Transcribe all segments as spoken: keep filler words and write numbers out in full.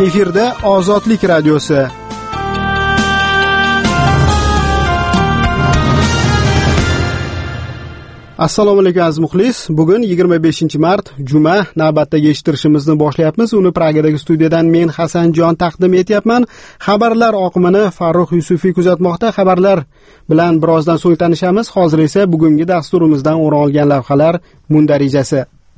Efirda Ozodlik radiosi. Assalomu alaykum aziz muxlis. Bugun yigirma beshinchi mart, juma, navbatdagi eshittirishimizni boshlayapmiz. Uni Pragadagi studiyadan men Hasanjon taqdim etyapman. Xabarlar oqimini Farruh Yusufiy kuzatmoqda. Xabarlar bilan birozdan so'ng tanishamiz. Hozir esa bugungi dasturimizdan o'rin olgan lavhalar mundarijasi.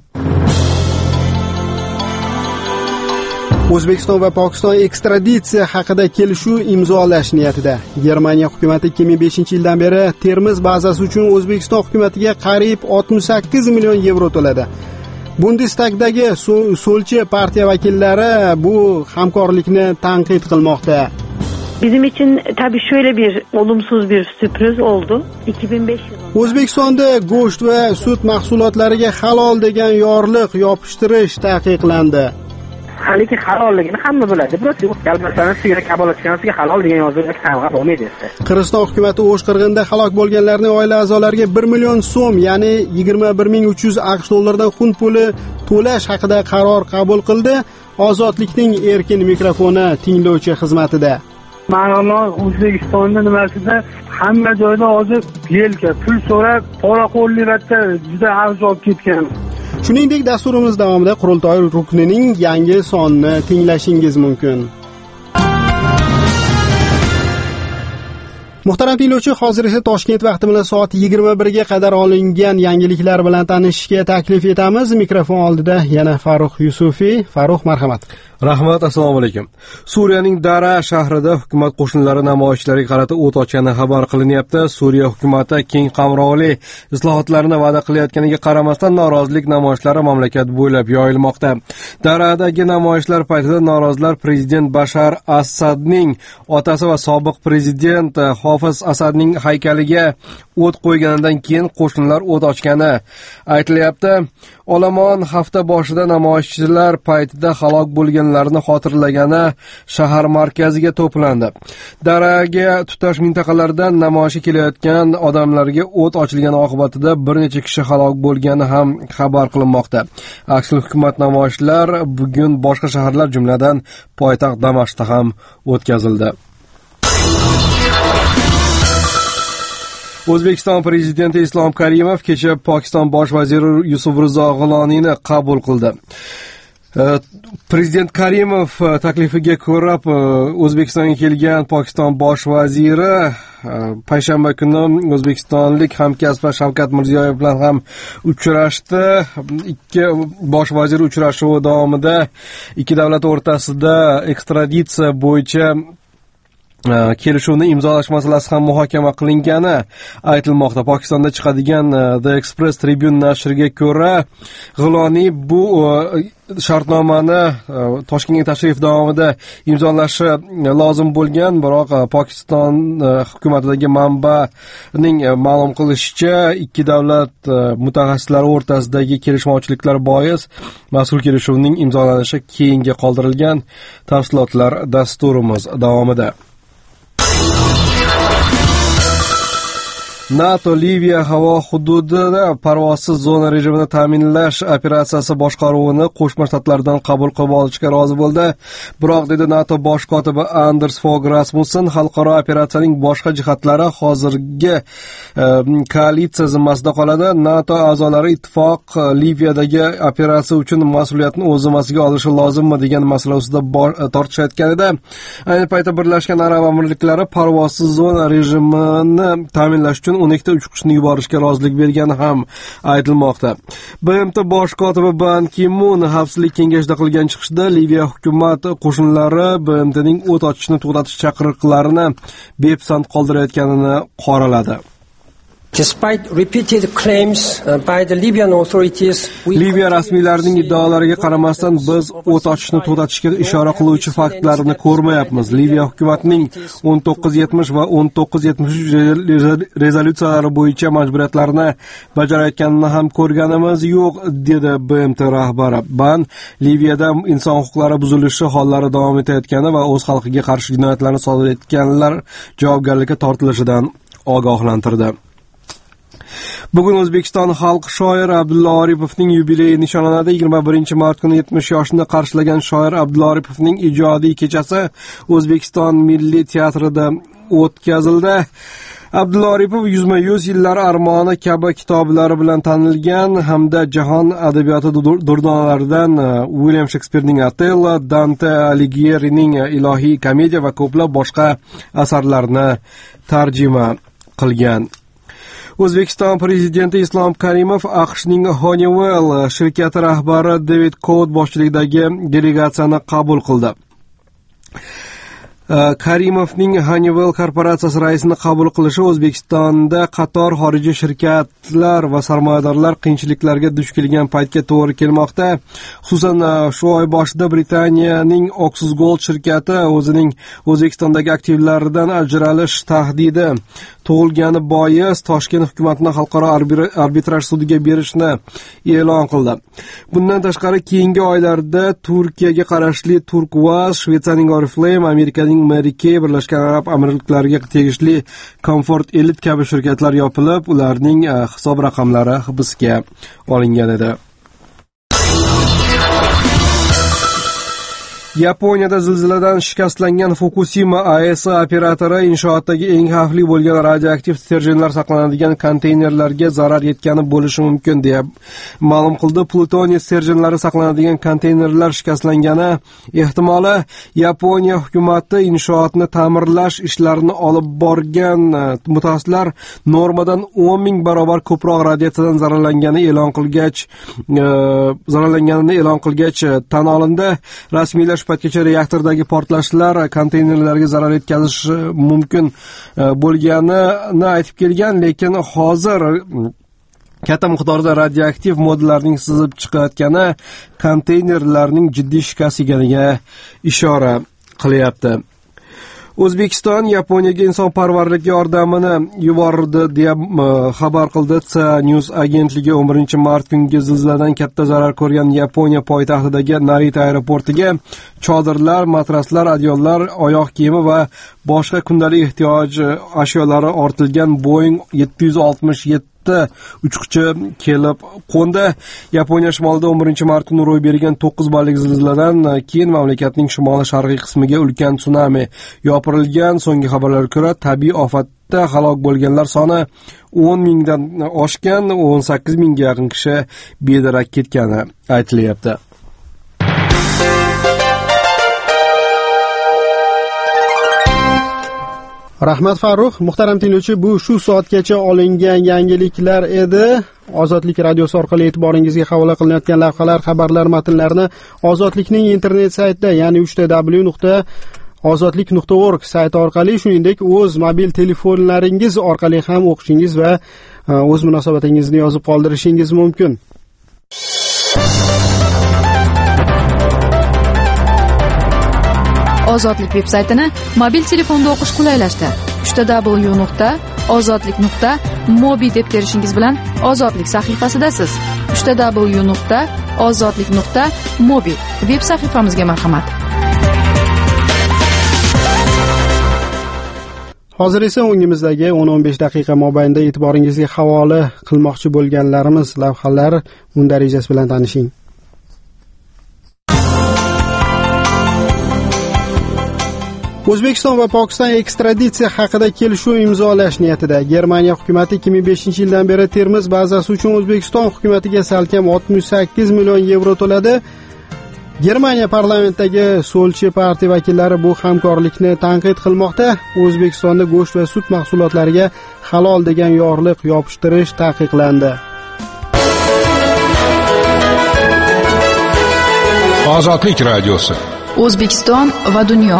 O'zbekiston va Pokiston ekstraditsiya haqida kelishuv imzolash niyatida. Germaniya hukumatı ikki ming beshinchi yildan beri Termiz bazasi uchun O'zbekiston hukumatiga qariyb oltmish sakkiz million yevro to'ladi. Bundestagdagi so'lchi partiya vakillari bu hamkorlikni tanqid qilmoqda. Bizim için tabii şöyle bir olumsuz bir sürpriz oldu. iki bin beş yılında O'zbekistonda go'sht va sut mahsulotlariga halol degan yorliq yopishtirish taqiqlandi. Haliki halolligini hamma biladi. Biroq galmasani sigir kabolatgansiga halol degan yozuvga qarg'a bo'lmaydi. Qirg'iziston hukumatı O'sh qirg'inida halok bo'lganlarning oila a'zolariga bir million so'm, ya'ni yigirma bir ming uch yuz aqsh dollaridan xund puli to'lash haqida qaror qabul qildi. Ozodlikning erkin mikrofoni tinglovchi xizmatida. Ma'lumot O'zbekistonda nimasida hamma joyda hozir yelka pul so'rab, poraxo'rlikda juda avj olib ketgan. Shuningdek, dasturimiz davomida qurultoy ruknining yangi sonini tinglashingiz mumkin. Muhtaram tinglovchi, hozir esa Toshkent vaqti bilan soat yigirma birga qadar olingan yangiliklar bilan tanishishga taklif etamiz. Mikrofon oldida yana Farruh Yusufiy. Farruh, marhamat. Rahmat, assalomu alaykum. Suriyaning Dara shahrida hukumat qo'shinlari namoyishchilarga qarata o't ochgani xabar qilinyapti. Suriya hukumati keng qamrovli islohotlarni va'da qilayotganiga qaramasdan norozilik namoyishlari mamlakat bo'ylab yoyilmoqda. Daradagi namoyishlar paytida norozilar prezident Bashar Asadning otasi va sobiq prezident Hofiz Asadning haykaliga o't qo'yganidan keyin qo'shinlar o't ochgani aytilyapti. Olomon hafta boshida namoyishchilar paytida halok bo'lganlarni xotirlagani shahar markaziga to'plandi. Daraga tutash mintaqalardan namoyishga kelayotgan odamlarga o't ochilgani oqibatida bir necha kishi halok bo'lgani ham xabar qilinmoqda. Aksil hukumat namoyishlar bugun boshqa shaharlar, jumladan poytaxt Damashqda ham o'tkazildi. O'zbekiston prezidenti Islom Karimov kecha Pokiston bosh vaziri Yusuf Rizo G'iloniyni qabul qildi. Prezident Karimov taklifiga ko'ra O'zbekistonga kelgan Pokiston bosh vaziri payshanba kuni o'zbekistonlik hamkasbi Shavkat Mirziyoyev bilan ham uchrashdi. Ikki bosh vazir uchrashuvi davomida ikki davlat o'rtasida ekstraditsiya bo'yicha kelishuvni imzolash masalasi ham muhokama qilingani aytilmoqda. Pokistonda chiqadigan The Express Tribune nashriga ko'ra, G'iloniy bu shartnomani Toshkentga tashrif davomida imzolashi lozim bo'lgan, biroq Pokiston hukumatidagi manbaning ma'lum qilishicha, ikki davlat mutaxassislari o'rtasidagi kelishmovchiliklar bois mazkur kelishuvning imzolanishi keyinga qoldirilgan. Tafsilotlar dasturimiz davomida. NATO Liviya havo hududida parvozsiz zona rejimini ta'minlash operatsiyasi boshqaruvini Qo'shma Shtatlardan qabul qilib olishga rozi bo'ldi. Biroq, dedi NATO bosh kotibi Anders Fogh Rasmussen, xalqaro operatsiyaning boshqa jihatlari hozirgi e, koalitsiya zimmasida qoladi. NATO a'zolari ittifoq Liviyadagi operatsiya uchun mas'uliyatni o'z zimmasiga olishi lozimmi degan masala ustida tortishayotganida, ayni paytda Birlashgan Arab Amirliklari parvozsiz zona rejimini ta'minlash uchun o'n ikkita uchqushni yuborishga rozilik bergani ham aytilmoqda. B M T bosh kotibi Ban Ki-mun xavfsizlik kengashida qilgan chiqishda Liviya hukumat qo'shinlari B M T'ning o't ochishni to'xtatish chaqiriqlarini bepisand qoldirayotganini qoraladi. Despite repeated claims by the Libyan authorities, Liviya rasmiylarining iddaolariga qaramasdan biz o't ochishni to'xtatishga ishora qiluvchi faktlarni ko'rmayapmiz. Liviya hukumatining o'n to'qqiz yetmish va o'n to'qqiz yetmish uch rezolyutsiyalari bo'yicha majburiyatlarni bajarayotganini ham ko'rganimiz yo'q, dedi B M T rahbari. Ban Liviyada inson huquqlari buzilishi hollari davom etayotgani va o'z xalqiga qarshi jinoyatlarni sodir etganlar javobgarlikka tortilishidan ogohlantirdi. Bugun O'zbekiston xalq shoiri Abdulla Oripovning yubileyi nishonlanadi. yigirma birinchi mart kuni yetmish yoshini qarshilagan shoir Abdulla Oripovning ijodiy kechasi O'zbekiston Milliy teatrida o'tkazildi. Abdulla Oripov yuzma yuz yillar armoni kabi kitoblari bilan tanilgan hamda jahon adabiyoti durdonalaridan William Shakespearening Othello, Dante Alighierining Ilohiy komediya va ko'plab boshqa asarlarni tarjima qilgan. O'zbekiston prezidenti Islom Karimov AQShning Honeywell shirkati rahbari David Coat boshchiligidagi delegatsiyani qabul qildi. Karimovning Honeywell korporatsiyasi raisini qabul qilishi O'zbekistonda qator xorijiy shirkatlar va sarmoyadorlar qiyinchiliklarga duch kelgan paytga to'g'ri kelmoqda. Xususan, shu oy boshida Britaniyaning Oxus Gold shirkati o'zining O'zbekistondagi aktivlaridan ajralish tahdidi tug'ilgani bois Toshkent hukumatini xalqaro arbitraj sudiga berishni e'lon qildi. Bundan tashqari keyingi oylarda Turkiyaga qarashli Turkvaz, Shvetsiyaning Oriflame, Amerikaning Mary Kay, Birlashgan Arab Amirliklariga tegishli Comfort Elite kabi shirkatlar yopilib, ularning hisob raqamlari hibsga olingan edi. Yaponiyada zilziladan shikastlangan Fukushima A E S operatori inshootdagi eng xavfli bo'lgan radioaktiv stерженlar saqlanadigan konteynerlarga zarar yetkani bo'lishi mumkin deya ma'lum qildi. Plutoniy stерженlari saqlanadigan konteynerlar shikastlangani ehtimoli Yaponiya hukumati inshootni ta'mirlash ishlarini olib borgan mutaxassislar normadan o'n ming barobar ko'proq radiatsiyadan zararlangani e'lon qilgach zararlanganini e'lon qilgach tan olindi. Rasmiylar paytgacha reaktordagi portlashlar konteynerlarga zarar yetkazishi mumkin bo'lganini aytib kelgan, lekin hozir katta miqdorda radioaktiv moddalarning sizib chiqayotgani konteynerlarning jiddiy shikast ekaniga ishora qilyapti. O'zbekiston Yaponiyaga insonparvarlik yordamini yubordi deya xabar qildi. C News agentligi o'n birinchi mart kungi zilziladan katta zarar ko'rgan Yaponiya poytaxtidagi Narita aeroportiga chodirlar, matraslar, adyollar, oyoq kiyimi va boshqa kundalik ehtiyoj ashyolari ortilgan Boeing yetti yuz oltmish yetti uchquchi kelib qo'ndi. Yaponiya shimolida o'n birinchi mart kuni ro'y bergan to'qqiz ballik zilziladan keyin mamlakatning shimoliy sharqiy qismiga ulkan tsunami yopirilgan. So'nggi xabarlarga ko'ra, tabiiy ofatda halok bo'lganlar soni o'n mingdan oshgan, o'n sakkiz mingga yaqin kishi bedarak ketgani aytilyapti. Rahmat Farruh. Muhtaram tinglovchi, bu shu soatgacha olingan yangiliklar edi. Ozodlik radiosi orqali e'tiboringizga havola qilinayotgan lavhalar, xabarlar, matnlarni Ozodlikning internet saytida, ya'ni w w w nuqta ozodlik nuqta org sayti orqali, shuningdek o'z mobil telefonlaringiz orqali ham o'qishingiz va o'z munosabatingizni yozib qoldirishingiz mumkin. Ozodlik veb-saytini mobil telefonda o'qish qulaylashdi. w w w nuqta ozodlik nuqta mobi deb terishingiz bilan Ozodlik sahifasidasiz. w w w nuqta ozodlik nuqta mobi veb sahifamizga marhamat. Hozir esa o'ngimizdagi o'n o'n besh daqiqa mobaynida e'tiboringizga havola qilmoqchi bo'lganlarimiz lavhalar mundarijasi bilan tanishing. O'zbekiston va Pokiston ekstraditsiya haqida kelishuv imzolash niyatida. Germaniya hukumatı ikki ming beshinchi yildan beri Termiz bazasi uchun O'zbekiston hukumatiga salkam oltmish sakkiz million yevro to'ladi. Germaniya parlamentidagi Solchi partiya vakillari bu hamkorlikni tanqid qilmoqda. O'zbekistonda go'sht va sut mahsulotlariga halol degan yorliq yopishtirish taqiqlandi. Ozodlik radiosi. O'zbekiston va dunyo.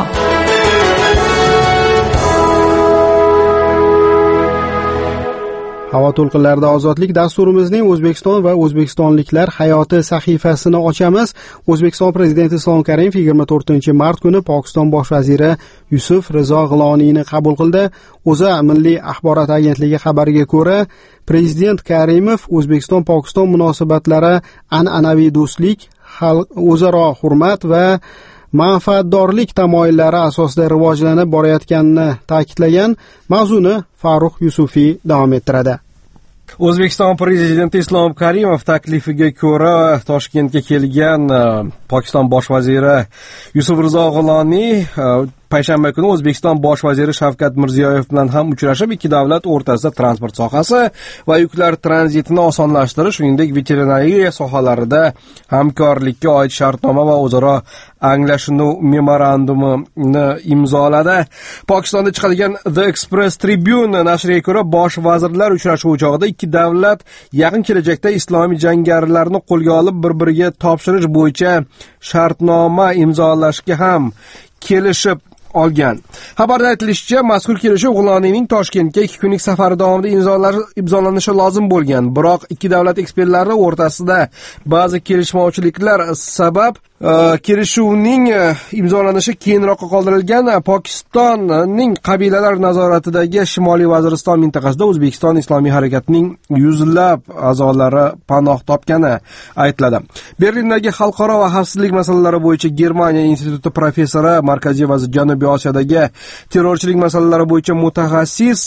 Havo to'lqinlarida ozodlik dasturimizning O'zbekiston va o'zbekistonliklar hayoti sahifasini ochamiz. O'zbekiston prezidenti Islom Karimov yigirma to'rtinchi mart kuni Pokiston bosh vaziri Yusuf Rizo G'iloniyni qabul qildi. O'zA Milliy axborot agentligi xabariga ko'ra, prezident Karimov O'zbekiston-Pokiston munosabatlari an'anaviy do'stlik, o'zaro hurmat va manfaatdorlik tamoyillari asosida rivojlanib borayotganini ta'kidlagan. Mavzuni Farruh Yusufiy davom ettiradi. O'zbekiston prezidenti Islom Karimov taklifiga ko'ra Toshkentga kelgan Pokiston bosh vaziri Yusuf Rizo G'iloniy payshanba kuni O'zbekiston bosh vaziri Shavkat Mirziyoyev bilan ham uchrashib, ikki davlat o'rtasida transport sohasi va yuklar tranzitini osonlashtirish, shuningdek veterinariya sohalarida hamkorlikka oid shartnoma va o'zaro anglashuv memorandumini imzoladi. Pokistonda chiqadigan The Express Tribune nashriga ko'ra, bosh vazirlar uchrashuvi chog'ida ikki davlat yaqin kelajakda islomiy jangarilarni qo'lga olib bir-biriga topshirish bo'yicha shartnoma imzolashga ham kelishib olgan. Xabarda aytilishicha, mazkur kelishuv G'iloniyning Toshkentga ikki kunlik safari davomida imzolanishi lozim bo'lgan. Biroq ikki davlat ekspertlari o'rtasida ba'zi kelishmovchiliklar sabab kelishuvning imzolanishi keyinroqqa qoldirilgan. Pokistonning qabilalar nazoratidagi Shimoliy Vaziriston mintaqasida O'zbekiston Islomiy harakatining yuzlab a'zolari panoh topgani aytiladi. Berlindagi xalqaro va xavfsizlik masalalari bo'yicha Germaniya instituti professori, Markaziy va Janubiy Osiyodagi terrorchilik masalalari bo'yicha mutaxassis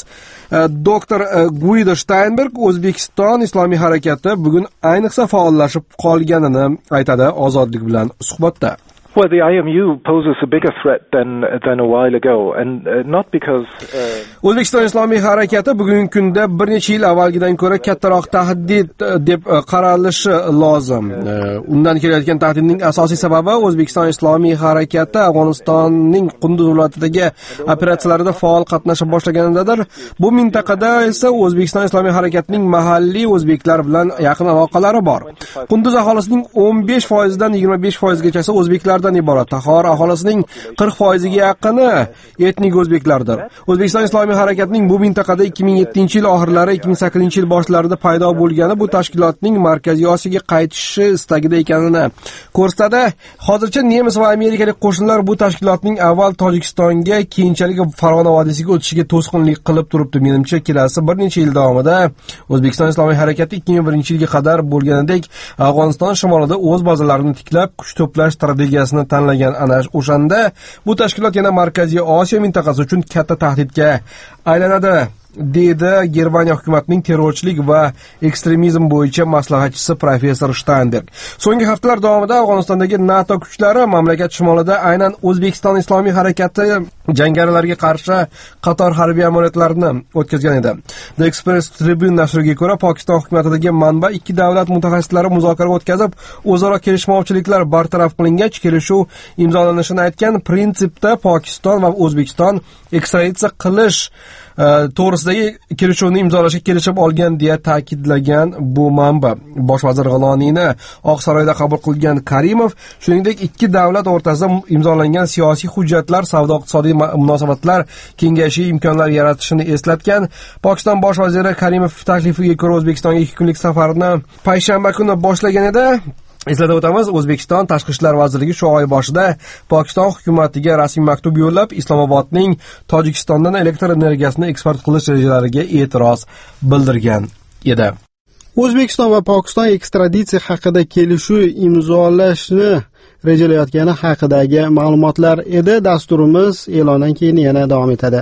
doktor Guido Steinberg O'zbekiston Islomiy harakati bugun ayniqsa faollashib qolganini aytadi ozodlik bilan suhbatda. Well, the I M U poses a bigger threat than than a while ago, and uh, not because uh... O'zbekiston Islomiy harakati bugungi kunda bir necha yil avvalgidan ko'ra kattaroq tahdid deb qaralishi lozim. Undan kelayotgan tahdidning asosiy sababi O'zbekiston Islomiy harakati Afg'onistonning Qunduz viloyatidagi operatsiyalarida faol qatnasha boshlaganidadir. Bu mintaqada esa O'zbekiston Islomiy harakatining mahalliy o'zbeklar bilan yaqin aloqalari bor. Qunduz aholisining o'n besh foiz dan yigirma besh foiz gacha o'zbeklar iborat. Taxor aholisining qirq foiz ga yaqini etnik o'zbeklardir. O'zbekiston Islomiy harakatining bu mintaqada ikki ming yettinchi yil oxirlari, ikki ming sakkizinchi yil boshlarida paydo bo'lgani bu tashkilotning Markaziy Osiyoga qaytishi istagida ekanini ko'rsatadi. Hozircha nemis va amerikalik qo'shinlar bu tashkilotning avval Tojikistonga, keyinchalik Farg'ona vodiysiga o'tishiga to'sqinlik qilib turibdi. Menimcha, kelasi bir necha yil davomida O'zbekiston Islomiy harakati ikki ming birinchi yilga qadar bo'lganidek Afg'oniston shimolida o'z bazalarini tiklab, kuch to'plash strategiyasini tanlagan. Ana o'shanda bu tashkilot yana Markaziy Osiyo mintaqasi uchun katta tahdidga aylanadi, deydi Germaniya hukumatining terrorchilik va ekstremizm bo'yicha maslahatchisi professor Steinberg. So'nggi haftalar davomida Afg'onistondagi NATO kuchlari mamlakat shimolida aynan O'zbekiston Islomiy harakati jangarilarga qarshi qator harbiy amaliyotlarni o'tkazgan edi. The Express Tribune nashriga ko'ra, Pokiston hukumatidagi manba ikki davlat mutaxassislari muzokara o'tkazib, o'zaro kelishmovchiliklar bartaraf qilingach, kelishuv imzolanishini aytgan. Prinsipda Pokiston va O'zbekiston ekstraditsiya qilish to'g'risidagi kelishuvni imzolashga kelishib olgan deya ta'kidlagan bu manba. Bosh vazir G'iloniyni Oq saroyda qabul qilgan Karimov, shuningdek ikki davlat o'rtasida imzolangan siyosiy hujjatlar savdo-iqtisodiy munosabatlar kengayishi imkonlar yaratishini eslatgan. Pokiston bosh vaziri Karimov taklifiga ko'ra O'zbekistonga ikki kunlik safarini payshanba kuni boshlagan edi. Eslatib o'tamiz, O'zbekiston Tashqi ishlar vazirligi shu oy boshida Pokiston hukumatiga rasmiy maktub yo'llab, Islomobodning Tojikistondan elektr energiyasini eksport qilish rejalariga e'tiroz bildirgan edi. O'zbekiston va Pokiston ekstraditsiya haqida kelishuv imzolashni rejalayotgani haqidagi ma'lumotlar edi. Dasturimiz e'londan keyin yana davom etadi.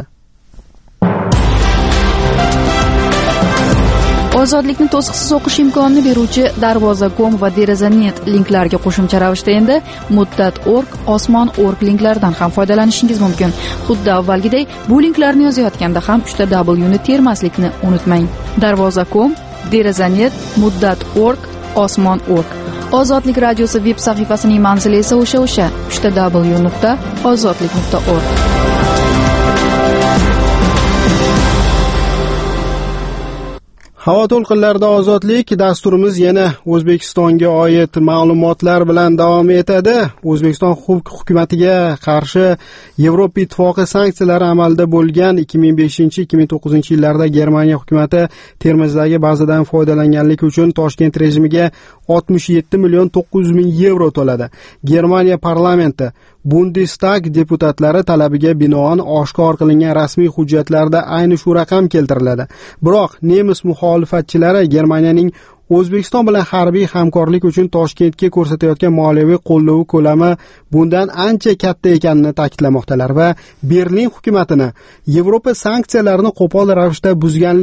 Ozodlikni to'siqsiz o'qish imkonini beruvchi Darvoza nokta com va Deraza nokta net linklarga qo'shimcha ravishda endi Muddat nokta org, Osmon nokta org linklaridan ham foydalanishingiz mumkin. Xuddi avvalgidek bu linklarni yozayotganda ham uchta W ni termaslikni unutmang. Darvoza nokta com, Deraza nokta net, Muddat nokta org, Osmon nokta org. Ozodlik radiosi veb sahifasining manzili esa o'sha-o'sha uchta W nuqta ozodlik nuqta org. Havo to'lqinlarida ozodlik dasturimiz yana O'zbekistonga oid ma'lumotlar bilan davom etadi. O'zbekiston hukumatiga qarshi Yevropa ittifoqi sanksiyalari amalda bo'lgan ikki ming beshinchi ikki ming to'qqizinchi yillarda Germaniya hukumati Termizdagi bazadan foydalanganlik uchun Toshkent rejimiga oltmish yetti million to'qqiz yuz ming yevro to'ladi. Germaniya parlamenti Bundestag deputatlari talabiga binoan oshkor qilingan rasmiy hujjatlarda ayni shu raqam keltiriladi. Biroq nemis muxolifatchilari Germaniyaning O'zbekiston bilan harbiy hamkorlik uchun Toshkentga ko'rsatayotgan moliyaviy qo'llovi ko'lami bundan ancha katta ekanini ta'kidlamoqdalar va Berlin hukumatini Yevropa sanksiyalarini qo'pol ravishda buzganlik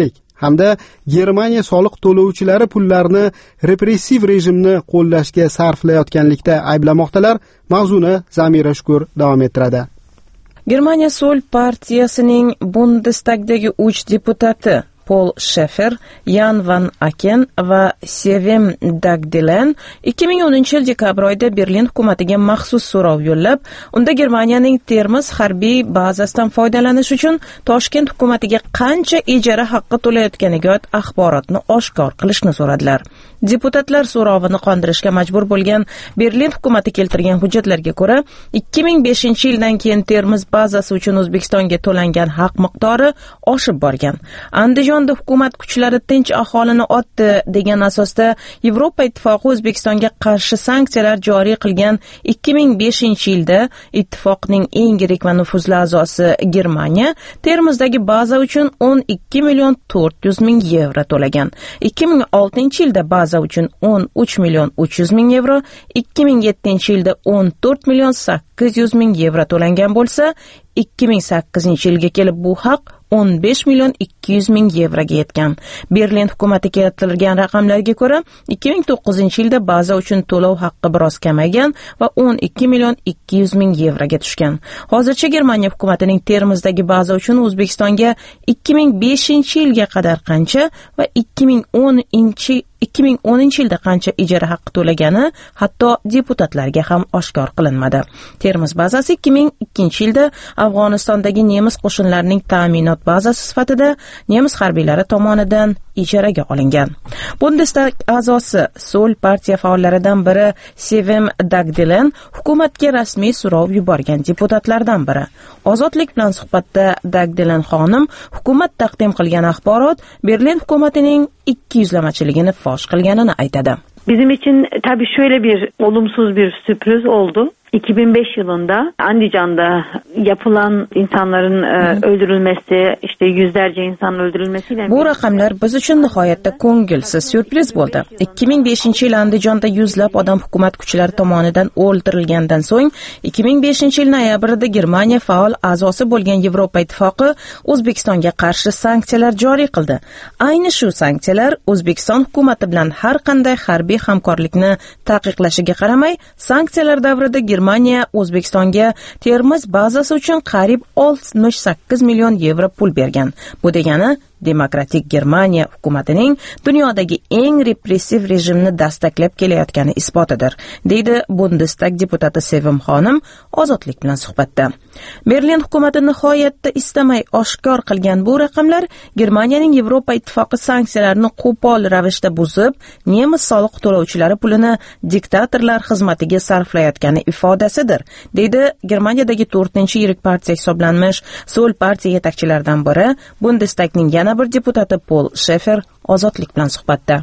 hamda Germaniya soliq to'lovchilari pullarni repressiv rejimni qo'llashga sarflayotganlikda ayblamoqdalar. Mavzuni Zamira Shukur davom ettiradi. Germaniya Sol partiyasining Bundestagdagi uch deputati Paul Schäfer, Jan van Aken va Sevim Dagdelen ikki ming o'ninchi yil dekabr oyida Berlin hukumatiga maxsus so'rov yo'llab, unda Germaniyaning Termiz harbiy bazasidan foydalanish uchun Toshkent hukumatiga qancha ijara haqqi to'layotganiga oid axborotni oshkor qilishni so'radilar. Deputatlar so'rovini qondirishga majbur bo'lgan Berlin hukumati keltirgan hujjatlarga ko'ra, ikki ming beshinchi yildan keyin Termiz bazasi uchun O'zbekistonga to'langan haq miqdori oshib borgan. Andijonda hukumat kuchlari tinch aholini otdi degan asosda Yevropa ittifoqi O'zbekistonga qarshi sanksiyalar joriy qilgan ikki ming beshinchi yilda ittifoqning eng yirik va nufuzli a'zosi Germaniya Termizdagi baza uchun o'n ikki million to'rt yuz ming yevro to'lagan. ikki ming oltinchi yilda baza uchun o'n uch million uch yuz ming yevro, ikki ming yettinchi yilda o'n to'rt million sakkiz yuz ming yevro to'langan bo'lsa, ikki ming sakkizinchi yilga kelib bu haq o'n besh million ikki yuz ming yevroga yetgan. Berlin hukumati keltirgan raqamlarga ko'ra, ikki ming to'qqizinchi yilda baza uchun to'lov haqqi biroz kamaygan va o'n ikki million ikki yuz ming yevroga tushgan. Hozircha Germaniya hukumatining Termizdagi baza uchun O'zbekistonga ikki ming beshinchi yilga qadar qancha va ikki ming o'ninchi ikki ming o'ninchi yilda qancha ijara haqqi to'lagani hatto deputatlarga ham oshkor qilinmadi. Termiz bazasi ikki ming ikkinchi yilda Afg'onistondagi nemis qo'shinlarining ta'minot bazasi sifatida nemis harbiylari tomonidan ijaraga olingan. Bundestag a'zosi Sol partiya faollaridan biri Sevim Dagdelen hukumatga rasmiy so'rov yuborgan deputatlardan biri. Ozodlik bilan suhbatda Dagdelen xonim hukumat taqdim qilgan axborot Berlin hukumatining ikki yuzlamachiligini fosh qilganini aytadi. Bizim için tabii şöyle bir olumsuz bir sürpriz oldu. iki bin beş yılında Andijan'da yapılan insanların e, öldürülmesi, işte yüzlerce insanın öldürülmesiyle... Bu raqamlar biz uchun nihoyatda ko'ngilsiz syurpriz bo'ldi. ikki ming beshinchi yil Andijonda yuzlab odam hukumat kuchlari tomonidan o'ldirilgandan so'ng, ikki ming beshinchi yil noyabrida Germaniya faol a'zosi bo'lgan Yevropa ittifoqi O'zbekistonga qarshi sanksiyalar joriy qildi. Ayni shu sanksiyalar O'zbekiston hukumati bilan har qanday harbiy hamkorlikni taqiqlashiga qaramay, sanksiyalar davrida Germaniya O'zbekistonga Termiz bazasi uchun qariyb oltmish sakkiz million yevro pul bergan. Bu degani Demokratik Germaniya hukumatining dunyodagi eng repressiv rejimni dastaklab kelayotgani isbotidir, deydi Bundestag deputati Sevim xonim Ozodlik bilan suhbatda. Berlin hukumati nihoyatda istamay oshkor qilgan bu raqamlar Germaniyaning Yevropa ittifoqi sanksiyalarini qo'pol ravishda buzib, nemis soliq to'lovchilari pulini diktatorlar xizmatiga sarflayotgani ifodasidir, deydi Germaniyadagi to'rtinchi yirik partiya hisoblanmish Sol partiya yetakchilaridan biri, Bundestagning yana bir deputati Paul Schäfer Ozodlik bilan suhbatda.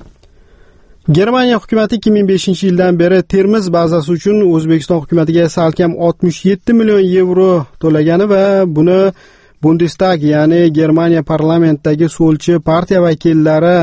Germaniya hukumati ikki ming beshinchi yildan beri Termiz bazasi uchun O'zbekiston hukumatiga salkam oltmish yetti million yevro to'lagani va buni Bundestag, ya'ni Germaniya parlamentidagi so'lchi partiya vakillari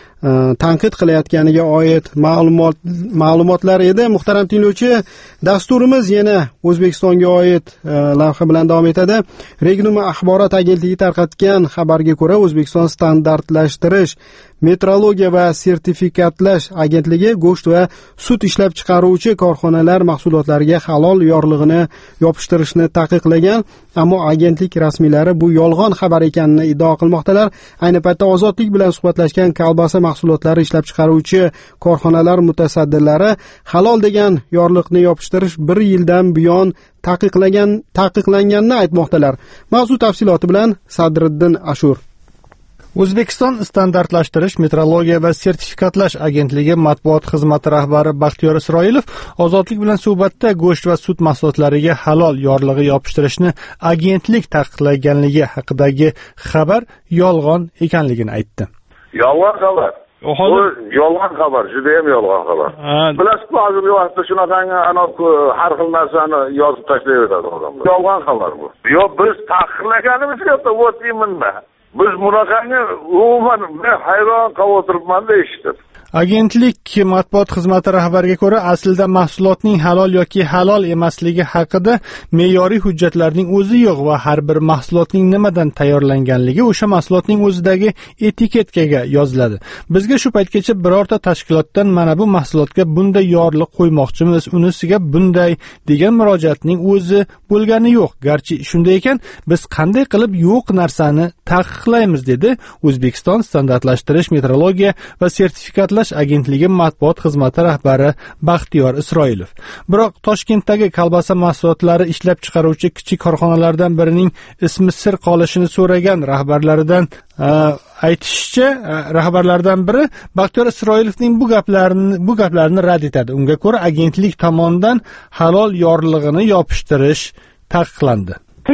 tanqid qilayotganiga oid ma'lumot ma'lumotlar edi. Muhtaram tinglovchi, dasturimiz yana O'zbekistonga oid lavha bilan davom etadi. Regnum axborot agentligi tarqatgan xabarga ko'ra, O'zbekiston standartlashtirish, metrologiya va sertifikatlash agentligi go'sht va sut ishlab chiqaruvchi korxonalar mahsulotlariga halol yorlig'ini yopishtirishni taqiqlagan, ammo agentlik rasmiylari bu yolg'on xabar ekanini iddao qilmoqdalar. Ayni paytda Ozodlik bilan suhbatlashgan kolbasa mahsulotlari ishlab chiqaruvchi korxonalar mutasaddilari halol degan yorliqni yopishtirish bir yildan buyon taqiqlagan taqiqlanganini aytmoqdalar. Mavzu tafsiloti bilan Sadriddin Ashur. O'zbekiston standartlashtirish, metrologiya va sertifikatlash agentligi matbuot xizmati rahbari Baxtiyor Isroilov Ozodlik bilan suhbatda go'sht va sut mahsulotlariga halol yorlig'i yopishtirishni agentlik taqiqlaganligi haqidagi xabar yolg'on ekanligini aytdi. Yolg'on xabar. Bu yolg'on xabar, juda ham yolg'on xabar. Bilasiz, hozirgi vaqtda shunaqangi ana har xil narsani yozib tashlayveradi odamlar. Yolg'on xabar bu. Yo'q, biz taqiqlaganimiz katta o'tiyminda. Biz bunaqangi umuman men hayron qolib o'tiribman-da eshitib. Agentlik matbuot xizmati rahbariga ko'ra, aslida mahsulotning halol yoki halol emasligi haqida me'yoriy hujjatlarning o'zi yo'q va har bir mahsulotning nimadan tayyorlanganligi o'sha mahsulotning o'zidagi etiketkaga yoziladi. Bizga shu paytgacha birorta tashkilotdan mana bu mahsulotga bunday yorliq qo'ymoqchimiz, unisiga bunday degan murojaatning o'zi bo'lgani yo'q. Garchi shunday ekan, biz qanday qilib yo'q narsani taqiqlaymiz, dedi O'zbekiston standartlashtirish, metrologiya va sertifikatlash agentligi matbuot xizmati rahbari Baxtiyor Isroilov. Biroq Toshkentdagi kolbasa mahsulotlari ishlab chiqaruvchi kichik korxonalardan birining ismi sir qolishini so'ragan rahbarlaridan aytishicha, rahbarlardan biri Baxtiyor Isroilovning bu gaplarini bu gaplarini rad etadi. Unga ko'ra, agentlik tomonidan halol yorlig'ini yopishtirish taqiqlandi.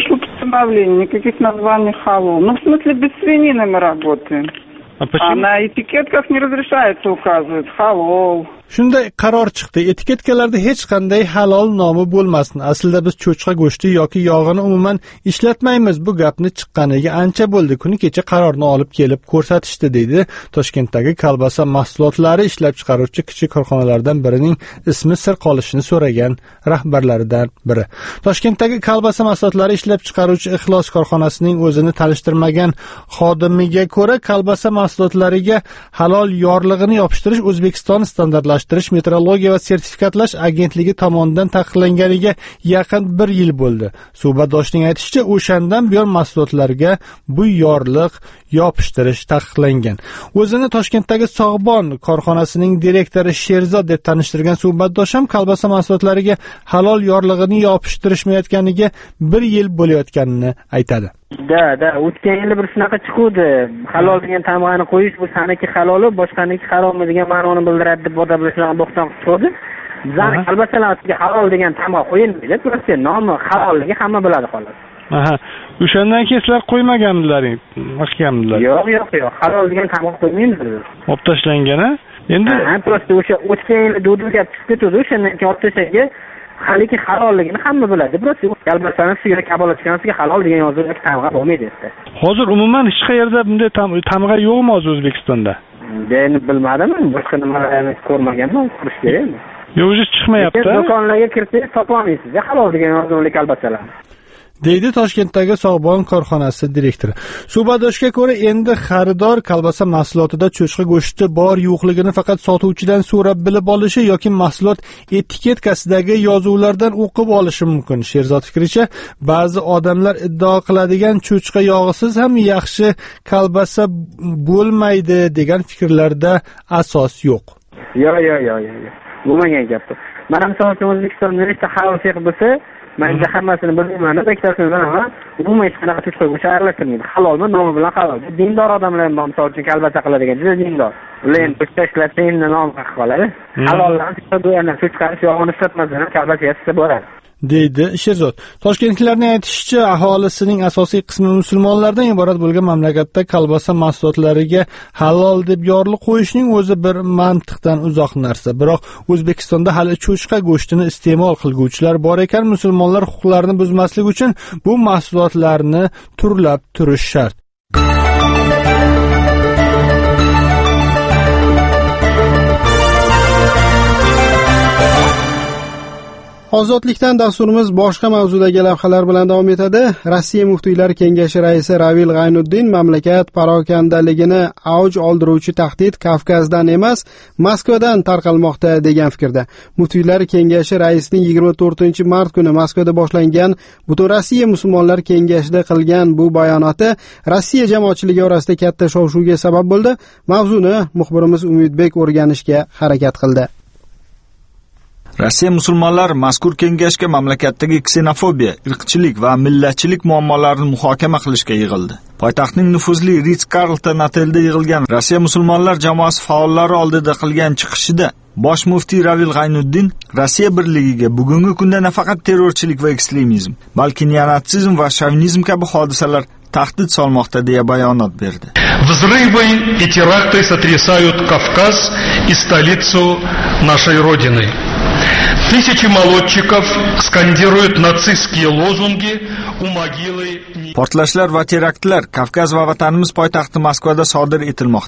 Никаких названий халал. Ну, в смысле, без свинины мы работаем. А почему? А на этикетках не разрешается указывать халал. Shunday qaror chiqdi. Etiketkalarda hech qanday halol nomi bo'lmasin. Aslida biz cho'chqa go'shti yoki yog'ini umuman ishlatmaymiz. Bu gapni chiqqaniga ancha bo'ldi. Kuni kecha qarorni olib kelib ko'rsatishdi, deydi Toshkentdagi kolbasa mahsulotlari ishlab chiqaruvchi kichik korxonalardan birining ismi sir qolishini so'ragan rahbarlaridan biri. Toshkentdagi kolbasa mahsulotlari ishlab chiqaruvchi Ixlos korxonasining o'zini tanishtirmagan xodimiga ko'ra, kolbasa mahsulotlariga halol yorlig'ini yopishtirish O'zbekiston standartlashtirish, metrologiya va sertifikatlash agentligi tomonidan taqiqlanganiga yaqin bir yil bo'ldi. Suhbatdoshning aytishicha, o'shandan buyon mahsulotlarga bu yorliq yopishtirish taqiqlangan. O'zini Toshkentdagi Sog'bon korxonasining direktori Sherzod deb tanishtirgan suhbatdosh ham kolbasa mahsulotlariga halol yorlig'ini yopishtirishmayotganiga bir yil bo'layotganini aytadi. Da, da, o'tgan yili bir shunaqa chiquvdi. Halol degan tamg'ani qo'yish, bu saniki haloli, boshqaniki harommi degan ma'noni bildiradi deb odamlar bo'xton qildi. Bizning kolbasalarga halol degan tamg'a qo'yilmaydi. Prosta nomi halolligi hamma biladi xolos. Aha. O'shandan keyin sizlar qo'ymaganmilaring, qilganmilar. Yo'q, yo'q, yo'q. Halol degan tamg'a qo'ymaymiz. Olib tashlangan, ha? Endi ha, prosta o'sha o'tgan yili dudu gap chiqdi, o'shandan keyin olib tashlagan haliki halolligini hamma biladi. Prosta kolbasani sigir kabolatgansiga halol degan yozilgan tamg'a bo'lmaydi esa. Hozir umuman hech qayerda bunday tamg'a yo'qmi hozir O'zbekistonda? Men bilmadim, boshqa nimalarni ko'rmaganman, qurish kerakmi? Yo'q, hech chiqmayapti. Do'konlarga kirsangiz topolmaysiz, halol degan yozilgan kolbasalar. deydi Toshkentdagi Sog'bon korxonasi direktori. Suhbatdoshga ko'ra, endi xaridor kolbasa mahsulotida cho'chqa go'shti bor yo'qligini faqat sotuvchidan so'rab bilib olishi yoki mahsulot etiketkasidagi yozuvlardan o'qib olishi mumkin. Sherzod fikricha, ba'zi odamlar iddao qiladigan cho'chqa yog'isiz ham yaxshi kolbasa bo'lmaydi degan fikrlarda asos yo'q. Yo'q, yo'q, yo'q, yo'q. Bo'lmagan gap. Mana masalan O'zbekistonda nechta halol feq bo'lsa, men hammasini bilmayman, bektasini bilaman. Umuman hech qanaqa cho'chqa go'shti aralashtirmaydi. Halolmi, nomi bilan halol. Dindor odamlar ham misol uchun kolbasa qiladigan, juda dindor. Ular endi cho'chqa ishlatsa endi nom qilib qoladi. Halollarni cho'chqa cho'chqa yog'ini ishlatmasdan kolbasa yasasa bo'ladi, deydi Sherzod. Toshkentliklarning aytishicha, aholisining asosiy qismi musulmonlardan iborat bo'lgan mamlakatda kolbasa mahsulotlariga halol deb yorliq qo'yishning o'zi bir mantiqdan uzoq narsa. Biroq O'zbekistonda hali cho'chqa go'shtini iste'mol qilguvchilar bor ekan, musulmonlar huquqlarini buzmaslik uchun bu mahsulotlarni turlab turish shart. Ozodlikdan dasturimiz boshqa mavzudagi lavhalar bilan davom etadi. Rossiya muftiylar kengashi raisi Ravil G'aynuddin mamlakat parokandaligini avj oldiruvchi tahdid Kavkazdan emas, Moskvadan tarqalmoqda degan fikrda. Muftiylar kengashi raisining yigirma to'rtinchi mart kuni Moskvada boshlangan Butun Rossiya musulmonlar kengashida qilgan bu bayonoti Rossiya jamoatchiligi orasida katta shov-shuvga sabab bo'ldi. Mavzuni muxbirimiz Umidbek o'rganishga harakat qildi. Rossiya musulmonlar mazkur kengashga mamlakatdagi ksenofobiya, irqchilik va millatchilik muammolarini muhokama qilishga yig'ildi. Poytaxtning nufuzli Ritz-Carlton otelida yig'ilgan Rossiya musulmonlar jamoasi faollari oldida qilgan chiqishida bosh muftiy Ravil G'aynuddin Rossiya birligiga bugungi kunda nafaqat terrorchilik va ekstremizm, balki neonatsizm va shovinizm kabi hodisalar tahdid solmoqda deya bayonot berdi. Взрывы и теракты сотрясают Кавказ и столицу нашей Родины. Тысячи молодчиков скандируют нацистские лозунги у могилы. Portlashlar va teraktlar Kavkaz va vatanimiz poytaxti Moskvada sodir etilmoqda.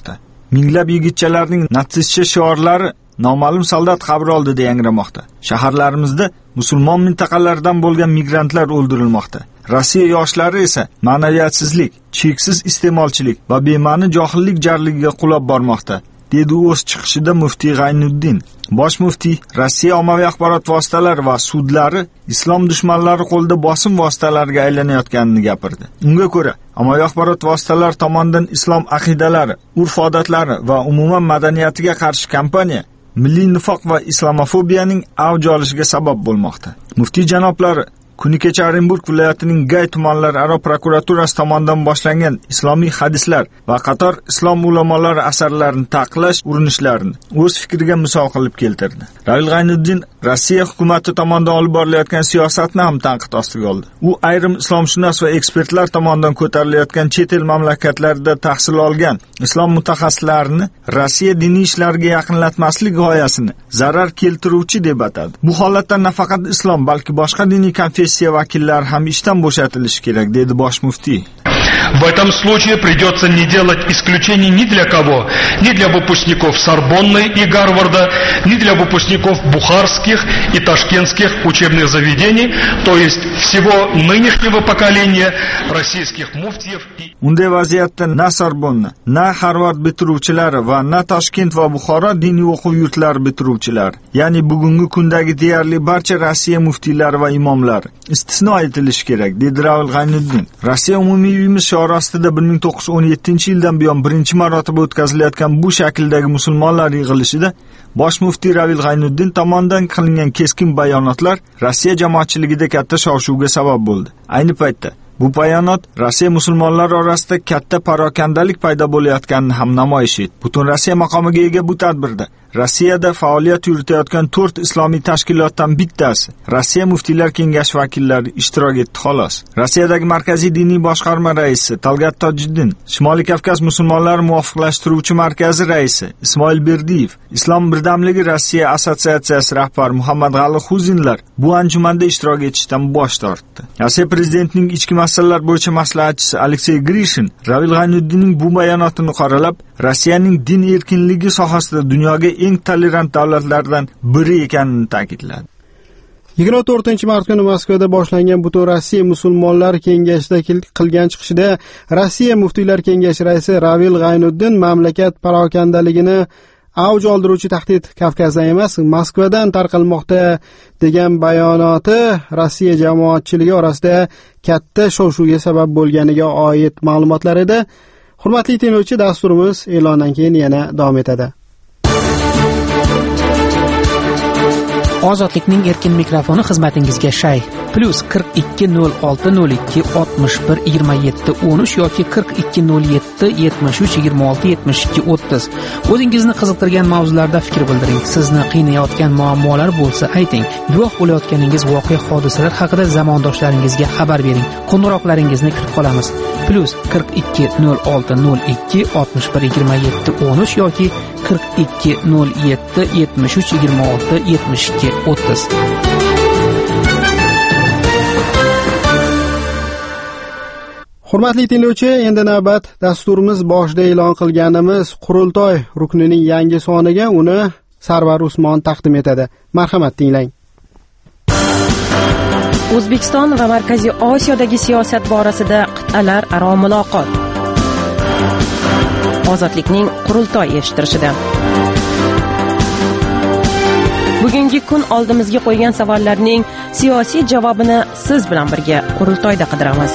Minglab yigitchalarning natsistcha shiorlari noma'lum soldat qabri oldida yangramoqda. Shaharlarimizda musulmon mintaqalaridan bo'lgan migrantlar o'ldirilmoqda. Rossiya yoshlari esa ma'naviyatsizlik, cheksiz iste'molchilik va bema'ni johillik jarligiga qulab bormoqda, dedi o'z chiqishida muftiy G'aynuddin. Bosh muftiy Rossiya ommaviy axborot vositalari va sudlari islom dushmanlari qo'lida bosim vositalariga aylanayotganini gapirdi. Unga ko'ra, ommaviy axborot vositalari tomonidan islom aqidalari, urf-odatlari va umuman madaniyatiga qarshi kampaniya milliy nifoq va islamofobiyaning avj olishiga sabab bo'lmoqda. Muftiy janoblari kuni kecha Orenburg viloyatining Gay tumanlararo prokuraturasi tomonidan boshlangan islomiy hadislar va qator islom ulamolari asarlarini taqiqlash urinishlarini o'z fikriga misol qilib keltirdi. Ravil G'aynuddin Rossiya hukumati tomonidan olib borilayotgan siyosatni ham tanqid ostiga oldi. U ayrim islomshunos va ekspertlar tomonidan ko'tarilayotgan chet el mamlakatlarida tahsil olgan islom mutaxassislarini Rossiya diniy ishlariga yaqinlatmaslik g'oyasini zarar keltiruvchi deb atadi. Bu holatda nafaqat islom, balki boshqa diniy konfessiya vakillari ham ishdan bo'shatilishi kerak, dedi bosh muftiy. В этом случае придется не делать исключений ни для кого, ни для выпускников Сорбонны и Гарварда, ни для выпускников бухарских и ташкентских учебных заведений, то есть всего нынешнего поколения российских муфтиев. Unday vaziyatda na Sorbonna, na Harvard bitiruvchilari va na Toshkent va Buxoro diniy o'quv yurtlari bitiruvchilari, ya'ni bugungi kundagi deyarli barcha Rossiya muftiylari va imomlari istisno etilishi kerak, dedi Ravil G'aynuddin. Rossiya umumiy uyimiz shiori ostida bir ming to'qqiz yuz o'n yettinchi yildan buyon birinchi marotaba o'tkazilayotgan bu shakldagi musulmonlar yig'ilishida bosh muftiy Ravil G'aynuddin tomonidan qilingan keskin bayonotlar Rossiya jamoatchiligida katta shov-shuvga sabab bo'ldi. Ayni paytda bu bayonot Rossiya musulmonlari orasida katta parokandalik paydo bo'layotganini ham namoyish etdi. Butun Rossiya maqomiga ega bu tadbirda Rossiyada faoliyat yuritayotgan to'rt islomiy tashkilotdan bittasi Rossiya muftiylar kengashi vakillari ishtirok etdi xolos. Rossiyadagi markaziy diniy boshqarma raisi Talgat Tojiddin, Shimoliy Kavkaz musulmonlari muvofiqlashtiruvchi markazi raisi Ismoil Berdiyev, Islom birdamligi Rossiya assotsiatsiyasi rahbari Muhammad G'ali Xuzinlar bu anjumanda ishtirok etishdan bosh tortdi. Rossiya prezidentining ichki masalalar bo'yicha maslahatchisi Aleksey Grishin Ravil G'aynuddinning bu bayonotini qoralab, Rossiyaning din erkinligi sohasida dunyoga eng tolerant davlatlardan biri ekanini ta'kidladi. yigirma to'rtinchi mart kuni Moskvada boshlangan Butun Rossiya musulmonlar kengashida qilgan chiqishida Rossiya muftiylar kengashi raisi Ravil G'aynuddin mamlakat parokandaligini avj oldiruvchi tahdid Kavkazdan emas, Moskvadan tarqalmoqda degan bayonoti Rossiya jamoatchiligi orasida katta shov-shuvga sabab bo'lganiga oid ma'lumotlar edi. Hurmatli tinglovchi, dasturimiz e'londan keyin yana davom etadi. Ozodlikning erkin mikrofoni xizmatingizga shay. Plus qirq ikki nol olti nol ikki oltmish bir yigirma yetti o'n uch yoki qirq ikki nol yetti yetmish uch yigirma olti yetmish ikki o'ttiz. O'zingizni qiziqtirgan mavzularda fikr bildiring. Sizni qiynayotgan muammolar bo'lsa ayting. Guvoh bo'layotganingiz voqea hodisalar haqida zamondoshlaringizga xabar bering. Qo'ng'iroqlaringizni kutib qolamiz. Plus qirq ikki nol olti nol ikki oltmish bir yigirma yetti o'n uch yoki qirq ikki nol yetti yetmish uch yigirma olti yetmish ikki o'ttiz. Hurmatli tinglovchi, endi navbat dasturimiz boshida e'lon qilganimiz Qurultoy ruknining yangi soniga uni Sarvar Usmon taqdim etadi. Marhamat, tinglang. O'zbekiston va Markaziy Osiyodagi siyosat borasida qit'alar aro muloqot. Ozodlikning Qurultoy eshittirishida. Bugungi kun oldimizga qo'ygan savollarning siyosiy javobini siz bilan birga Qurultoyda qidiramiz.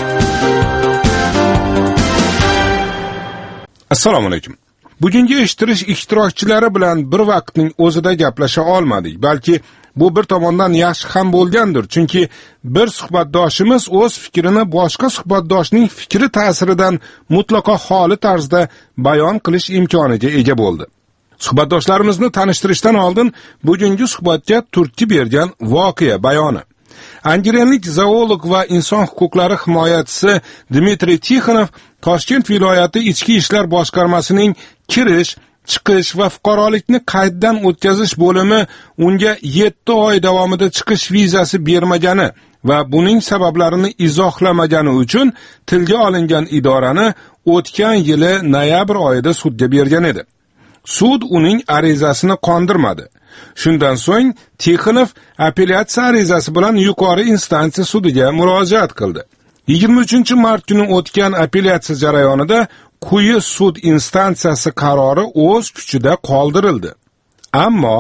Assalomu alaykum. Bugungi eshittirish ishtirokchilari bilan bir vaqtning o'zida gaplasha olmadik, balki bu bir tomondan yaxshi ham bo'lgandir, chunki bir suhbatdoshimiz o'z fikrini boshqa suhbatdoshning fikri ta'siridan mutlaqo xoli tarzda bayon qilish imkoniga ega bo'ldi. Suhbatdoshlarimizni tanishtirishdan oldin bugungi suhbatga turtki bergan voqea bayoni. Andijonlik zoolog va inson huquqlari himoyachisi Dmitriy Tixonov Toshkent viloyati ichki ishlar boshqarmasining kirish, chiqish va fuqarolikni qayddan o'tkazish bo'limi unga yetti oy davomida chiqish vizasi bermagani va buning sabablarini izohlamagani uchun tilga olingan idorani o'tgan yili noyabr oyida sudga bergan edi. sud uning arizasini qondirmadi. Shundan so'ng Tixonov apellyatsiya arizasi bilan yuqori instansiya sudiga murojaat qildi. yigirma uchinchi mart kuni o'tgan apellyatsiya jarayonida quyi sud instansiyasi qarori o'z kuchida qoldirildi. Ammo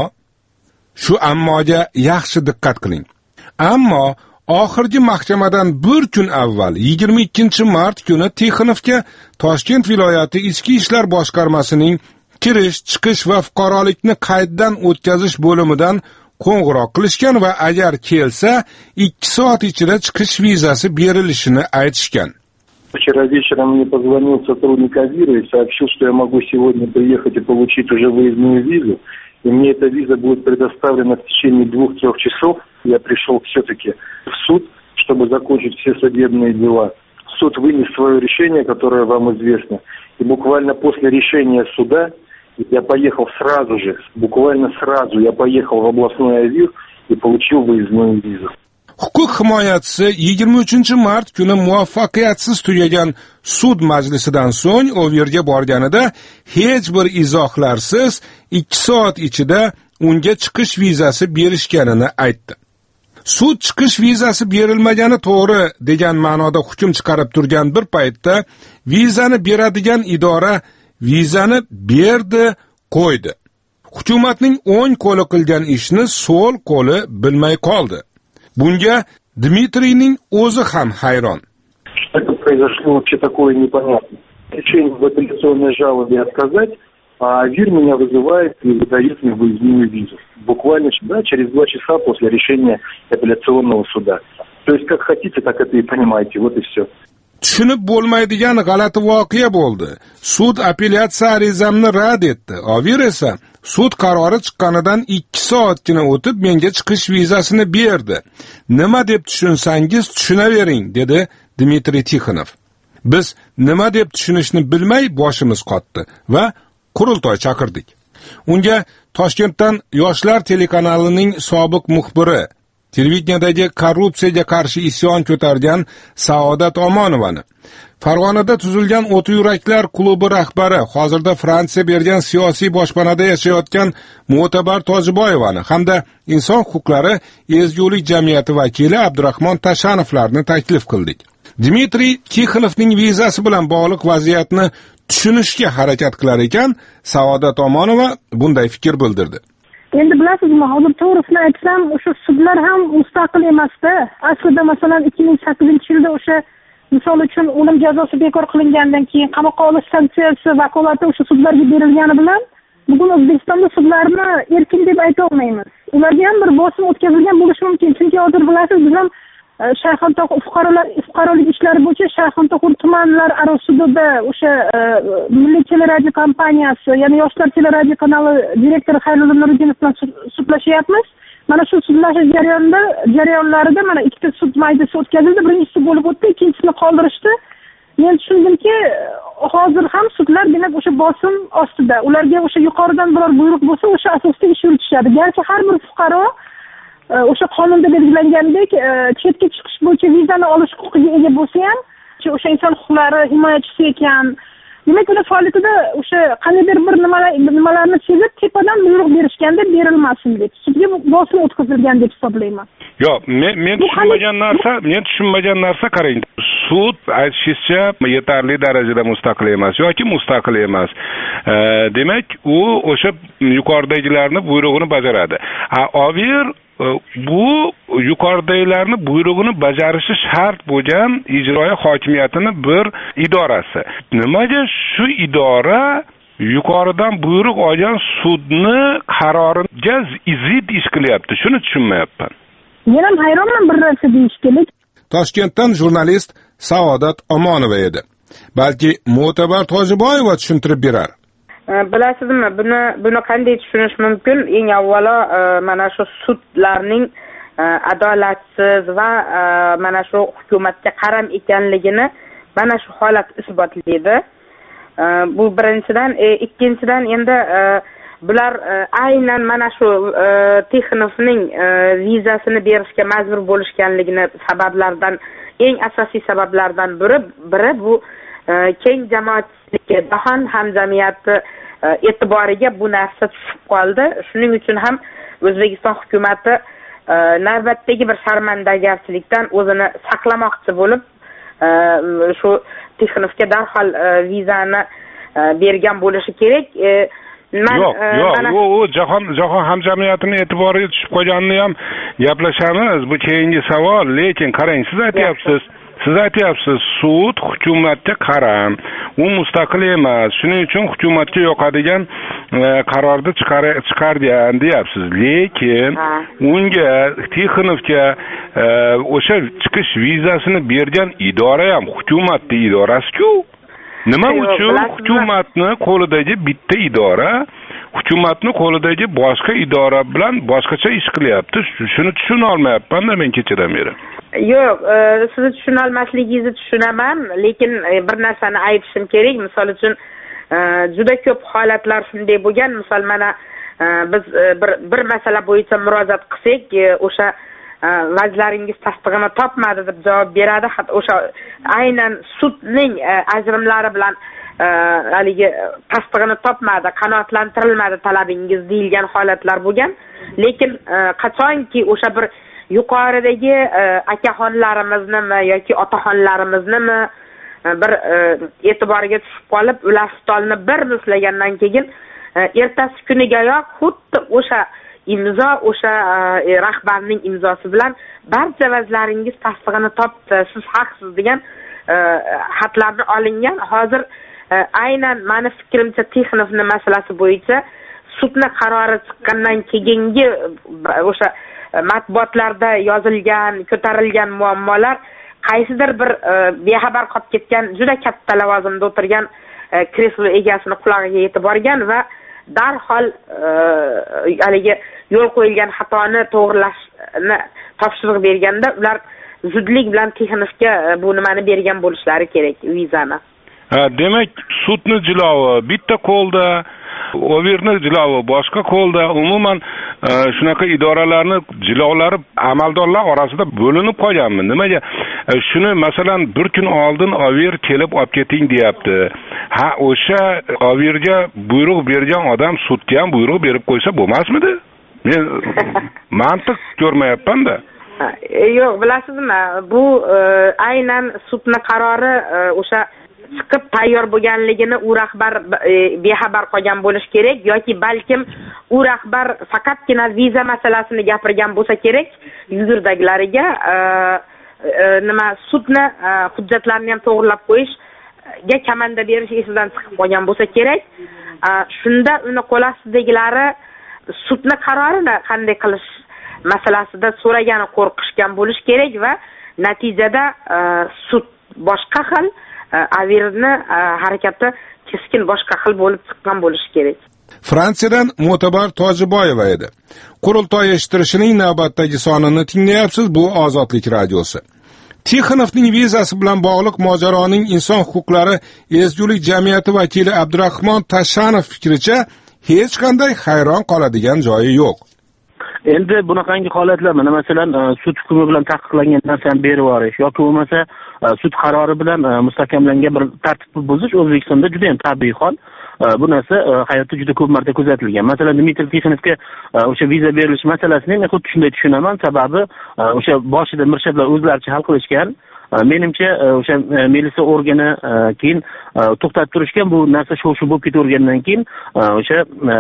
shu ammoga yaxshi diqqat qiling. Ammo oxirgi mahkamadan bir kun avval yigirma ikkinchi mart kuni Tixonovga Toshkent viloyati ichki ishlar boshqarmasining kirish, chiqish va fuqarolikni qayddan o'tkazish bo'limidan qo'ng'iroq qilishgan va agar kelsa ikki soat ichida chiqish vizasi berilishini aytishgan. Вчера вечером мне позвонил сотрудник Авира и сообщил, что я могу сегодня приехать и получить уже выездную визу. И мне эта виза будет предоставлена в течение двух-трех часов. Я пришел все-таки в суд, чтобы закончить все судебные дела. Суд вынес свое решение, которое вам известно. И буквально после решения суда я поехал сразу же, буквально сразу я поехал в областной Авир и получил выездную визу. Huquq himoyachisi yigirma uchinchi mart kuni muvaffaqiyatsiz tugagan sud majlisidan so'ng Ovirga borganida hech bir izohlarsiz ikki soat ichida unga chiqish vizasi berishganini aytdi. Sud chiqish vizasi berilmagani to'g'ri degan ma'noda hukm chiqarib turgan bir paytda vizani beradigan idora vizani berdi, qo'ydi. Hukumatning o'ng qo'li qilgan ishni so'l qo'li bilmay qoldi. Bunga Dmitriyning o'zi ham hayron. Это произошло вообще такое непонятно. Решение в апелляционной жалобе отказать, а Авир меня вызывает и выдает мне выездную визу. Буквально да, через два часа после решения апелляционного суда. То есть как хотите, так это и понимаете. Вот и все. Tushunib bo'lmaydigan g'alati voqea bo'ldi. Sud apellyatsiya arizamni rad etdi. Avir esa sud qarori chiqqanidan ikki soatgina o'tib menga chiqish vizasini berdi. Nima deb tushunsangiz tushunavering, dedi Dmitriy Tixonov. Biz nima deb tushunishni bilmay boshimiz qotdi va qurultoy chaqirdik. Unga Toshkentdan Yoshlar telekanalining sobiq muxbiri, televideniyadagi korrupsiyaga qarshi isyon ko'targan Saodat Omonovani, Farg'onada tuzilgan O'ti yuraklar klubi rahbari, hozirda Fransiya bergan siyosiy boshpanada yashayotgan Mo'tabar Tojiboyevani hamda inson huquqlari ezgulik jamiyati vakili Abdurahmon Tashanovlarni taklif qildik. Dmitriy Tixonovning vizasi bilan bog'liq vaziyatni tushunishga harakat qilar ekan, Saodat Omonova bunday fikr bildirdi. Endi bilasizmi, hozir to'g'risini aytsam, o'sha sudlar ham mustaqil emasda. Aslida masalan ikki ming sakkizinchi yilda o'sha misol uchun o'lim jazosi bekor qilingandan keyin qamoqqa olish sanksiyasi vakolati o'sha sudlarga berilgani bilan bugun O'zbekistonda sudlarni erkin deb ayta olmaymiz. Ularga ham bir bosim o'tkazilgan bo'lishi mumkin. Chunki hozir bilasiz, biz ham Shayxontohur fuqarolar fuqarolik ishlari bo'yicha Shayxontohur tumanlar aro sudida o'sha Milliy teleradio kompaniyasi, ya'ni Yoshlar teleradio kanali direktori Xayrulla Nuriddinov bilan sudlashyapmiz. Mana shu sudlashish jarayonida jarayonlarida mana ikkita sud majlisi o'tkazildi. Birinchisi bo'lib o'tdi, ikkinchisini qoldirishdi. Men tushundimki, hozir ham sudlar demak o'sha bosim ostida. Ularga o'sha yuqoridan biror buyruq bo'lsa, o'sha asosda ish yuritishadi. Garchi har bir fuqaro o'sha qonunda belgilangandek chetga chiqish bo'yicha vizani olish huquqiga ega bo'lsa ham, o'sha inson huquqlari himoyachisi ekan, demak uni faoliyatida o'sha qandaydir bir nimalarni sezib tepadan buyruq berishganda berilmasin deb sudga bosim o'tkazilgan deb hisoblayman. Yo'q, men men tushunmagan narsa, men tushunmagan narsa qarang. Sud aytishicha yetarli darajada mustaqil emas yoki mustaqil emas. Demak, u o'sha yuqoridagilarning buyrug'ini bajaradi. A Avir bu yuqoridagilarni buyrug'ini bajarishi shart bo'lgan ijroiya hokimiyatining bir idorasi. Nimaga shu idora yuqoridan buyruq olgan sudni qaroriga zid ish qilyapti? Shuni tushunmayapman. Men ham hayronman bir narsa deyishga. Toshkentdan jurnalist Saodat Omonova edi. Balki Mo'tabar Tojiboyeva tushuntirib berar. Bilasizmi, buni buni qanday tushunish mumkin? Eng avvalo mana shu sudlarning adolatsiz va mana shu hukumatga qaram ekanligini mana shu holat isbotlaydi. Bu birinchidan, ikkinchidan endi bular aynan mana shu Tixonovning vizasini berishga majbur bo'lishganligini sabablardan, eng asosiy sabablardan biri biri bu keng jamoatchilikka, jahon hamjamiyati e'tiboriga bu narsa tushib qoldi. Shuning uchun ham O'zbekiston hukumatı navbatdagi bir sharmandagarchilikdan o'zini saqlamoqchi bo'lib, shu Tixonovga darhol vizani bergan bo'lishi kerak. Yo'q, yo'q, u jahon jahon hamjamiyatining e'tiboriga tushib qolganini ham gaplashamiz. Bu keyingi savol, lekin qarang, siz aytyapsiz, siz aytyapsiz, sud hukumatga qaram, u mustaqil emas. Shuning uchun hukumatga yoqadigan qarorni chiqargan deyapsiz. Lekin unga Tixonovga o'sha chiqish vizasini bergan idora ham hukumatning idorasi-ku. Nima uchun hukumatni qo'lidagi bitta idora hukumatni qo'lidagi boshqa idora bilan boshqacha ish qilyapti? Shuni tushuna olmayapman-da men kechadan beri. Yo'q, sizni tushuna olmasligingizni tushunaman, lekin bir narsani aytishim kerak. Misol uchun juda ko'p holatlar shunday bo'lgan. Misol mana biz bir bir masala bo'yicha murojaat qilsak, o'sha vazlaringiz tasdig'ini topmadi deb javob beradi. Hatto o'sha aynan sudning ajrimlari bilan haligi tasdig'ini topmadi, qanoatlantirilmadi talabingiz deyilgan holatlar bo'lgan. Lekin qachonki o'sha bir yuqoridagi akaxonlarimiznimi yoki otaxonlarimiznimi bir e'tiboriga tushib qolib, ular stolni bir muslagandan keyin ertasi kunigayoq xuddi o'sha imzo, o'sha rahbarning imzosi bilan barcha vazlaringiz tasdig'ini topdi, siz haqsiz degan xatlarni olingan. Hozir aynan meni fikrimcha Tixonovning masalasi bo'yicha sudni qarori chiqqandan keyingi o'sha matbuotlarda yozilgan, ko'tarilgan muammolar qaysidir bir bexabar qolib ketgan, juda katta lavozimda o'tirgan kreslo egasini qulog'iga yetib borgan va darhol haligi yo'l qo'yilgan xatoni to'g'rilashni topshiriq berganda ular zudlik bilan Tixonovga bu nimani bergan bo'lishlari kerak, vizani. Ha, demak, sudni jilovi bitta qo'lda, Overni jilovi boshqa qo'lda, umuman shunaqa idoralarni jilovlari amaldorlar orasida bo'linib qolganmi? Nimaga? Shuni masalan bir kun oldin Over kelib olib keting deyapti. Ha, o'sha Overga buyruq bergan odam sudga ham buyruq berib qo'ysa bo'lmasmidi? Men mantiq ko'rmayapman-da. Yo'q, bilasizmi? Bu aynan sudni qarori o'sha chiqib tayyor bo'lganligini u rahbar bexabar qolgan bo'lish kerak yoki balkim u rahbar faqatgina viza masalasini gapirgan bo'lsa kerak yuzurdagilariga nima sudni hujjatlarini ham to'g'rilab qo'yishga kamanda berish esidan chiqib qolgan bo'lsa kerak. Shunda uni qo'l ostidagilari sudni qarorini qanday qilish masalasida so'ragani qo'rqishgan bo'lish kerak va natijada sud boshqa xil, Avirni harakati keskin boshqa xil bo'lib chiqqan bo'lishi kerak. Fransiyadan Mo'tabar Tojiboyeva edi. Qurultoy eshittirishining navbatdagi sonini tinglayapsiz. Bu Ozodlik radiosi. Tixonovning vizasi bilan bog'liq mojaroning inson huquqlari ezgulik jamiyati vakili Abdurahmon Tashanov fikricha hech qanday hayron qoladigan joyi yo'q. Endi bunaqangi holatlar, mana masalan sud hukmi bilan taqiqlangan narsani berib yuborish yoki bo'lmasa sud qarori bilan mustahkamlangan bir tartibni buzish O'zbekistonda juda ham tabiiy hol. Bu narsa hayotda juda ko'p marta kuzatilgan. Masalan, Dmitriy Tixonovga o'sha viza berilish masalasini men xuddi shunday tushunaman. Sababi o'sha boshida mirshadlar o'zlaricha hal qilishgan. Menimcha o'sha militsiya organi keyin to'xtatib turishgan. Bu narsa shu-shu bo'lib ketavergandan keyin o'sha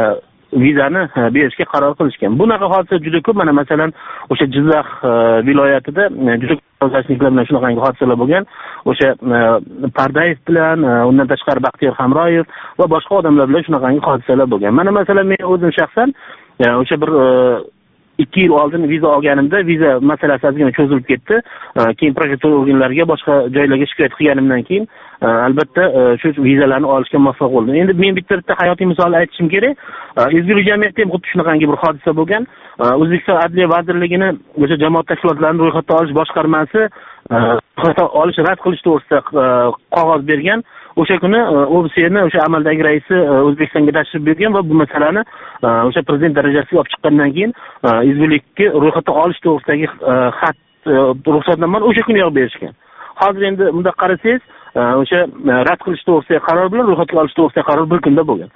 vizani berishga qaror qilishgan. Bunaqa hodisa juda ko'p. Mana masalan o'sha Jizzax viloyatida juda ko'p bilan shunaqangi hodisalar bo'lgan. O'sha Pardayev bilan, undan tashqari Baxtiyor Hamroyev va boshqa odamlar bilan shunaqangi hodisalar bo'lgan. Mana masalan men o'zim shaxsan o'sha bir ikki yil oldin viza olganimda viza masalasi ozgina cho'zilib ketdi. Keyin prokuratura organlariga, boshqa joylarga shikoyat qilganimdan keyin albatta shu vizalarni olishga muvaffaq bo'ldim. Endi men bitta bitta hayotiy misol aytishim kerak. Ezgulik jamiyatida ham xuddi shunaqangi bir hodisa bo'lgan. O'zbekiston Adliya vazirligini o'sha jamoat tashkilotlarini ro'yxatga olish boshqarmasi ro'yxatga olish rad qilish to'g'risida qog'oz bergan. O'sha kuni O B S'ni o'sha amaldagi raisi O'zbekistonga tashrif buyurgan va bu masalani o'sha prezident darajasiga olib chiqqandan keyin ezgulikka ro'yxatga olish to'g'risidagi xat ruxsatnomani o'sha kuni yo'q berishgan. Hozir endi bunda qarasangiz, o'sha rad qilish to'g'risidagi qaror bilan ro'yxatga olish to'g'risidagi qaror bir kunda bo'lgan.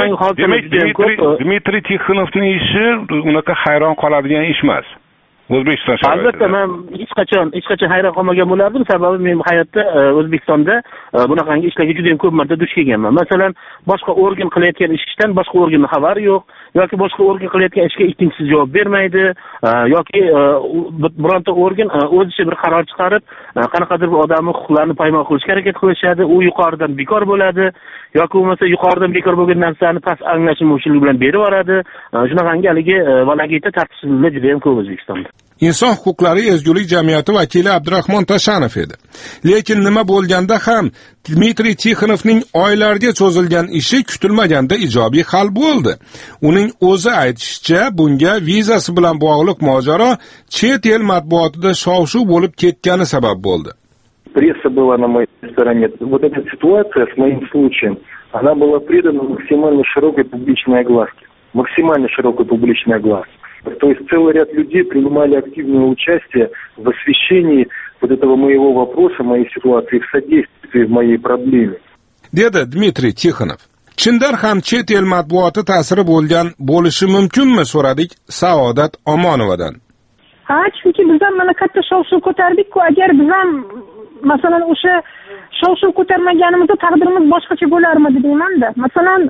Demak, Dmitriy Tixonovning ishi unaqa hayron qoladigan ish emas. O'zbekiston sharoitida. Albatta, men hech qachon hech qachon hayron qolmagan bo'lardim, sababi men hayotda O'zbekistonda bunaqangi ishlarga juda ham ko'p marta duch kelganman. Masalan, boshqa organ qilayotgan ishdan boshqa organning xabari yo'q, yoki boshqa organ qilayotgan ishga ikkinchisi javob bermaydi, yoki bironta organ o'zicha bir qaror chiqarib, qanaqadir bir odamning huquqlarini poymol qilishga harakat qilishadi, u yuqoridan bekor bo'ladi, yoki bo'lmasa yuqoridan bekor bo'lgan narsani past anglashilmovchilik bilan berib yuboradi. Shunaqangi haligi valagita tartibsizliklar juda ham ko'p O'zbekistonda. Inson huquqlari ezgulik jamiyati vakili Abdurahmon Tashanov edi. Lekin nima bo'lganda ham Dmitriy Tixonovning oylarga cho'zilgan ishi kutilmaganda ijobiy hal bo'ldi. Uning o'zi aytishicha, bunga vizasi bilan bog'liq mojaro chet el matbuotida shov-shuv bo'lib ketgani sabab bo'ldi. Пресса была на моей стороне. Вот эта ситуация с моим случаем, она была придана максимально широкой публичной огласке. Максимально широкой публичной огласке. То есть целый ряд людей принимали активное участие в освещении вот этого моего вопроса, моей ситуации, в содействии в моей проблеме. Dedi Dmitriy Tixonov. Chindan ham chet el matbuoti ta'siri bo'lgan bo'lishi mumkinmi, so'radik Saodat Omonovadan. Ha, chunki biz ham mana katta shov-shuv ko'tardik-ku, agar biz ham masalan o'sha shov-shuv ko'tarmaganimizda taqdirimiz boshqacha bo'larmidi deyman-da. Masalan,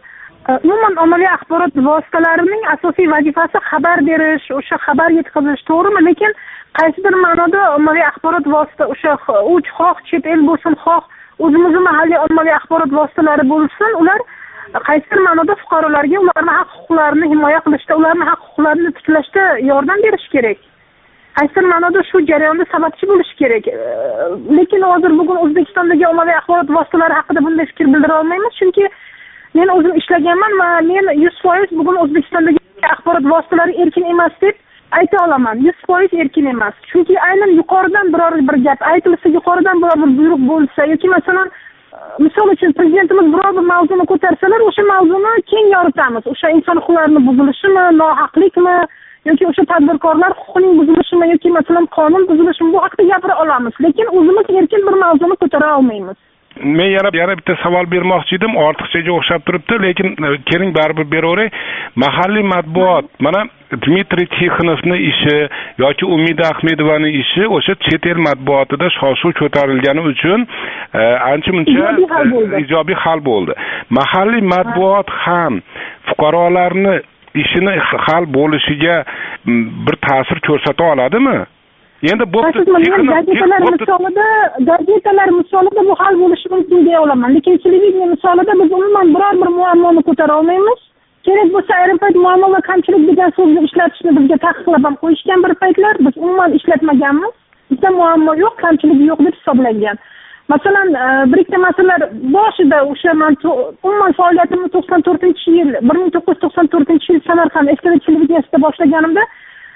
umuman ommaviy axborot vositalarining asosiy vazifasi xabar berish, o'sha xabar yetkazish, to'g'rimi? Lekin qaysidir ma'noda ommaviy axborot vosita o'sha uch xoh chet el bo'lsin, xoh o'zimizning mahalliy ommaviy axborot vositalari bo'lsin, ular qaysidir ma'noda fuqarolarga ularning haq-huquqlarini himoya qilishda, ularning haq-huquqlarini tiklashda yordam berish kerak. Qaysidir ma'noda shu jarayonda sababchi bo'lish kerak. Lekin hozir bugun O'zbekistondagi ommaviy axborot vositalari haqida bunday fikr bildira olmaymiz, chunki men o'zim ishlaganman va men yuz foiz bugun O'zbekistondagi axborot vositalari erkin emas deb ayta olaman. yuz foiz erkin emas. Chunki aynan yuqoridan biror bir gap aytilsa, yuqoridan biror bir buyruq bo'lsa yoki masalan misol uchun prezidentimiz biror bir mavzuni ko'tarsalar, o'sha mavzuni keng yoritamiz. O'sha inson huquqlarining buzilishimi, nohaqlikmi yoki o'sha tadbirkorlar huquqining buzilishimi yoki masalan qonun buzilishimi, bu haqida gapira olamiz. Lekin o'zimiz erkin bir mavzuni ko'tara olmaymiz. Men yana yana bitta savol bermoqchi edim, ortiqchaga o'xshab turibdi, lekin keling baribir beraveray. Mahalliy matbuot, mana Dmitriy Tixonovning ishi yoki Umida Ahmedovaning ishi o'sha chet el matbuotida shov-shuv ko'tarilgani uchun ancha-muncha ijobiy hal bo'ldi. Mahalliy matbuot ham fuqarolarni ishini hal bo'lishiga bir ta'sir ko'rsata oladimi? Endi bu gazetalar misolida, gazetalar misolida bu hal bo'lishi mumkin deya olaman. Lekin televideniya misolida biz umuman biror bir muammoni ko'tara olmaymiz. Kerak bo'lsa ayrim payt muammo va kamchilik degan so'zni ishlatishni bizga taqiqlab ham qo'yishgan bir paytlar, biz umuman ishlatmaganmiz. Bizda muammo yo'q, kamchilik yo'q deb hisoblangan. Masalan, bir ikkita masalalar boshida o'sha men umuman faoliyatimni to'qson to'rtinchi yil, bir ming to'qqiz yuz to'qson to'rtinchi yil Samarqand Eskada televideniyasida boshlaganimda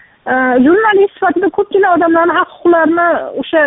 jurnalist sifatida ko'pchilik odamlarning haq-huquqlarini o'sha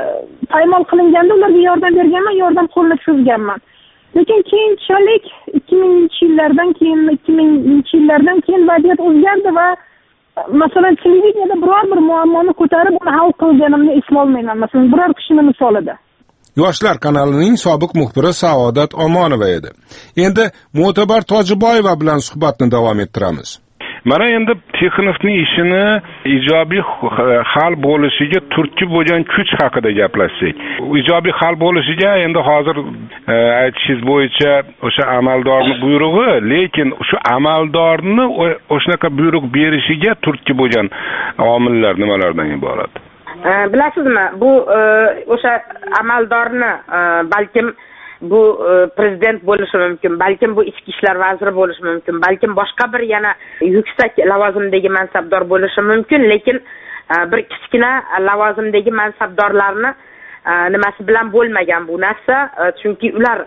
poymol qilinganda ularga yordam berganman, yordam qo'lini cho'zganman. Lekin keyinchalik ikki mingchi yillardan keyin, ikki mingchi yillardan keyin vaziyat o'zgardi va masalan televideniyada biror bir muammoni ko'tarib uni hal qilganimni eslolmayman. Masalan, biror kishini misolida. Yoshlar kanalining sobiq muxbiri Saodat Omonova edi. Endi Mo'tabar Tojiboyeva bilan suhbatni davom ettiramiz. Mana endi Tixonovning ishini ijobiy hal bo'lishiga turtki bo'lgan kuch haqida gaplashsak. Ijobiy hal bo'lishiga endi hozir aytishingiz bo'yicha o'sha amaldorning buyrug'i, lekin shu amaldorni o'shanaqa buyruq berishiga turtki bo'lgan omillar nimalardan iborat? Bilasizmi, bu o'sha amaldorni balkim bu prezident bo'lishi mumkin, balkim bu ichki ishlar vaziri bo'lishi mumkin, balkim boshqa bir yana yuksak lavozimdagi mansabdor bo'lishi mumkin, lekin bir kichkina lavozimdagi mansabdorlarni nimasi bilan bo'lmagan bu narsa, chunki ular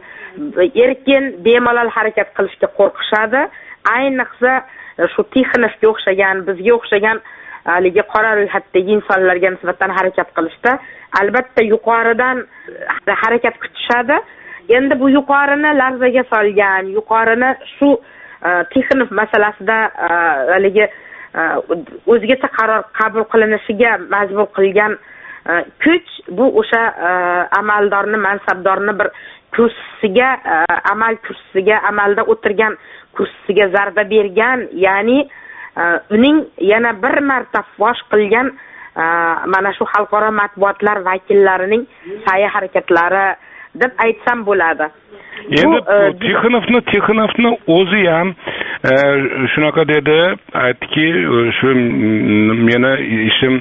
erkin, bemalol harakat qilishga qo'rqishadi. Ayniqsa shu Tixonovga o'xshagan, bizga o'xshagan haligi qora ro'yxatdagi insonlarga nisbatan harakat qilishda albatta yuqoridan harakat kutishadi. Endi bu yuqorini larzaga solgan, yuqorini shu Tixonov masalasida haligi o'zgacha qaror qabul qilinishiga majbur qilgan kuch bu o'sha amaldorni, mansabdorni bir kursisiga, amal kursisiga, amalda o'tirgan kursisiga zarba bergan, ya'ni uning yana bir marta fosh qilgan mana shu xalqaro matbuotlar vakillarining sa'y harakatlari deb aytsam bo'ladi. Endi Tixonovni Tixonovni o'zi ham shunaqa dedi, aytdiki, shu meni ishim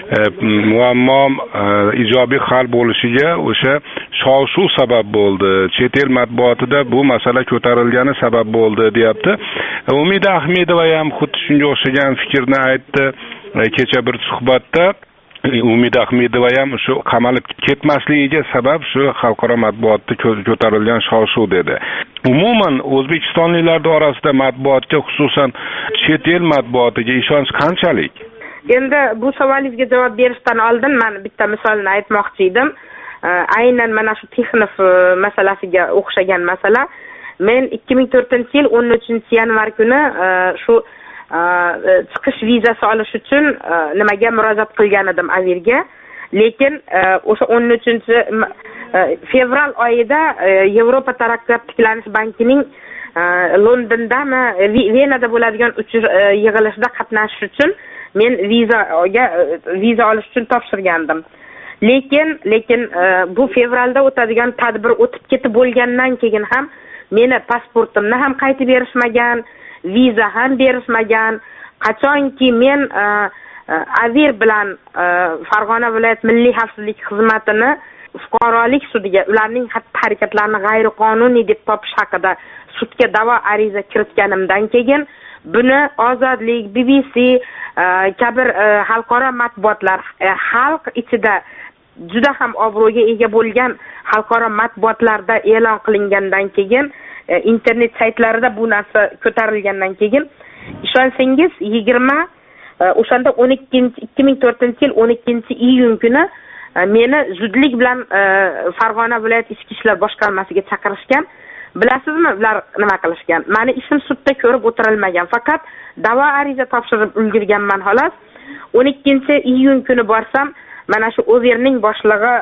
muammom ijobiy hal bo'lishiga o'sha shov-shuv sabab bo'ldi. Chet el matbuotida bu masala ko'tarilgani sabab bo'ldi, deyapti. Umida Ahmedova ham xuddi shunga o'xshagan fikrni aytdi kecha bir suhbatda. Umida Ahmedova ham shu qamalib ketmasligiga sabab shu xalqaro matbuotda ko'tarilgan shov-shuv dedi. Umuman o'zbekistonliklar orasida matbuotga, xususan chet el matbuotiga ishonch qanchalik? Endi bu savolingizga javob berishdan oldin men bitta misolni aytmoqchi edim. Aynan mana shu Tixonov masalasiga o'xshagan masala. Men ikki ming to'rtinchi yil o'n uchinchi yanvar kuni shu chiqish vizasi olish uchun nimaga murojaat qilgan edim Avirga. Lekin o'sha o'n uchinchi fevral oyida Yevropa taraqqiyot tiklanish bankining Londondami, Venada bo'ladigan yig'ilishida qatnashish uchun men vizaga viza olish uchun topshirgandim. Lekin lekin bu fevralda o'tadigan tadbir o'tib ketib bo'lgandan keyin ham meni pasportimni ham qaytib berishmagan, viza ham berishmagan. Qachonki men Avir bilan Farg'ona viloyat milliy xavfsizlik xizmatini fuqarolik sudiga ularning xatti-harakatlarini g'ayriqonuniy deb topish haqida sudga da'vo ariza kiritganimdan keyin buni Ozodlik, B B C kabi xalqaro matbuotlar, xalq ichida juda ham obro'ga ega bo'lgan xalqaro matbuotlarda e'lon qilingandan keyin, internet saytlarida bu narsa ko'tarilgandan keyin ishonsangiz yigirma o'shanda o'n ikkinchi ikki ming to'rtinchi yil o'n ikkinchi iyun kuni meni zudlik bilan Farg'ona viloyat ichki ishlar boshqarmasiga chaqirishgan. Bilasizmi, ular nima qilishgan? Meni ishim sudda ko'rib o'tirilmagan, faqat da'vo ariza topshirib ulgurganman xolos. o'n ikkinchi iyun kuni borsam, mana shu Overning boshlig'i,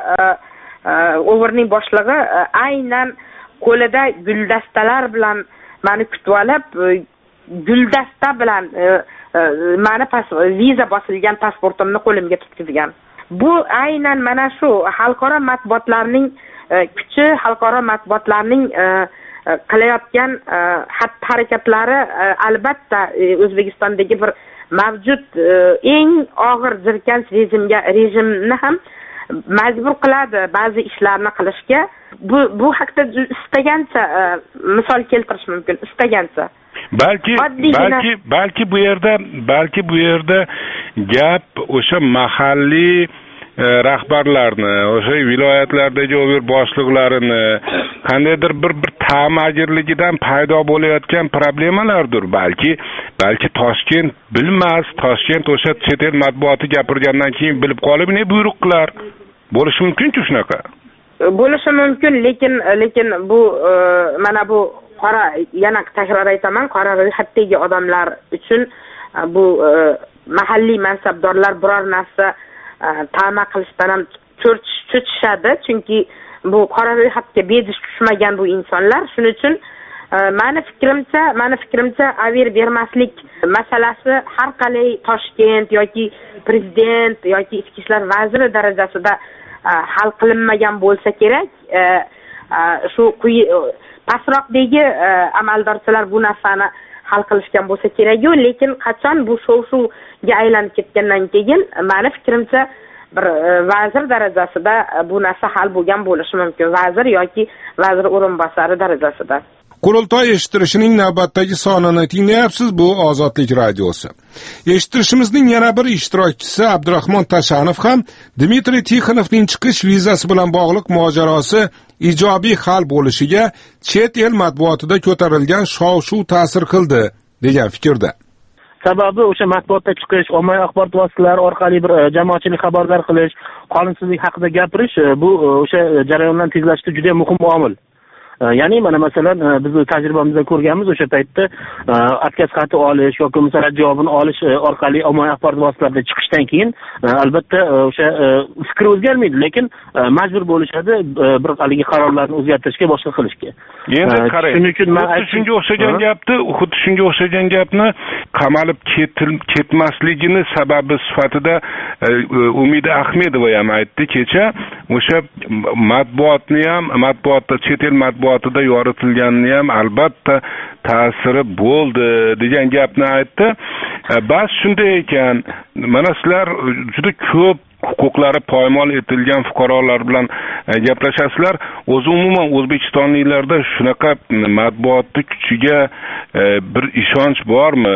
Overning boshlig'i aynan qo'lida guldastalar bilan meni kutib olib, guldasta bilan meni viza bosilgan pasportimni qo'limga tutkizgan. Bu aynan mana shu xalqaro matbuotlarning kuchi, xalqaro matbuotlarning qilayotgan xatti-harakatlari albatta O'zbekistondagi bir mavjud eng og'ir jirkanch rejimga rejimni ham majbur qiladi ba'zi ishlarni qilishga. Bu bu haqda istagancha misol keltirish mumkin, istagancha. Balki balki balki bu yerda balki bu yerda gap o'sha mahalliy rahbarlarni, o'sha viloyatlardagi o'g'ir boshliqlarini qandaydir bir bir ta'majirligidan paydo bo'layotgan problemalardir. Balki balki Toshkent bilmas, Toshkent o'sha chet el matbuoti gapirgandan keyin bilib qolib ne buyruq qilar. Bo'lishi mumkin-ku shunaqa. Bo'lishi mumkin, lekin lekin bu mana bu qora, yana takror aytaman, qora ro'yxatdagi odamlar uchun bu mahalliy mansabdorlar biror narsa ta'ma qilishdan ham cho'chishadi, chunki bu qora ro'yxatga bejiz tushmagan bu insonlar. Shuning uchun meni fikrimcha, meni fikrimcha Avir bermaslik masalasi har qalay Toshkent yoki prezident yoki ichki ishlar vaziri darajasida hal qilinmagan bo'lsa kerak. Shu pastroqdagi amaldorchilar bu narsani hal qilishgan bo'lsa kerak-ku, lekin qachon bu shov-shuvga aylanib ketgandan keyin meni fikrimcha bir vazir darajasida bu narsa hal bo'lgan bo'lishi mumkin, vazir yoki vazir o'rinbosari darajasida. Qurultoy eshittirishining navbatdagi sonini tinglayapsiz. Bu Ozodlik radiosi. Eshittirishimizning yana bir ishtirokchisi Abdurahmon Tashanov ham Dmitriy Tixonovning chiqish vizasi bilan bog'liq mojarosi ijobiy hal bo'lishiga chet el matbuotida ko'tarilgan shov-shuv ta'sir qildi degan fikrda. Sababi o'sha matbuotda chiqish, ommaviy axborot vositalari orqali bir jamoatchilik xabardor qilish, qonunsizlik haqida gapirish, bu o'sha jarayondan tezlashtirishda juda muhim omil. ya'ni mana masalan biz tajribamizda ko'rganmiz, o'sha paytda отказ xati olish yoki bo'lmasa rad javobini olish orqali ommaviy axborot vositalarida chiqishdan keyin albatta o'sha fikr o'zgarmaydi, lekin majbur bo'lishadi bir haligi qarorlarni o'zgartirishga, boshqa qilishga. Endi qarang, shuning uchun men xuddi shunga o'xshagan gapni, xuddi shunga o'xshagan gapni qamalib ketmasligini sababi sifatida Umida Ahmedova ham aytdi kecha. O'sha matbuotni ham, matbuotda chet el matbuotida yoritilganini ham albatta ta'siri bo'ldi degan gapni aytdi. Bas shunday ekan, mana sizlar juda ko'p huquqlari poymol etilgan fuqarolar bilan gaplashasizlar. O'zi umuman O'zbekistonliklarda shunaqa matbuotning kuchiga bir ishonch bormi?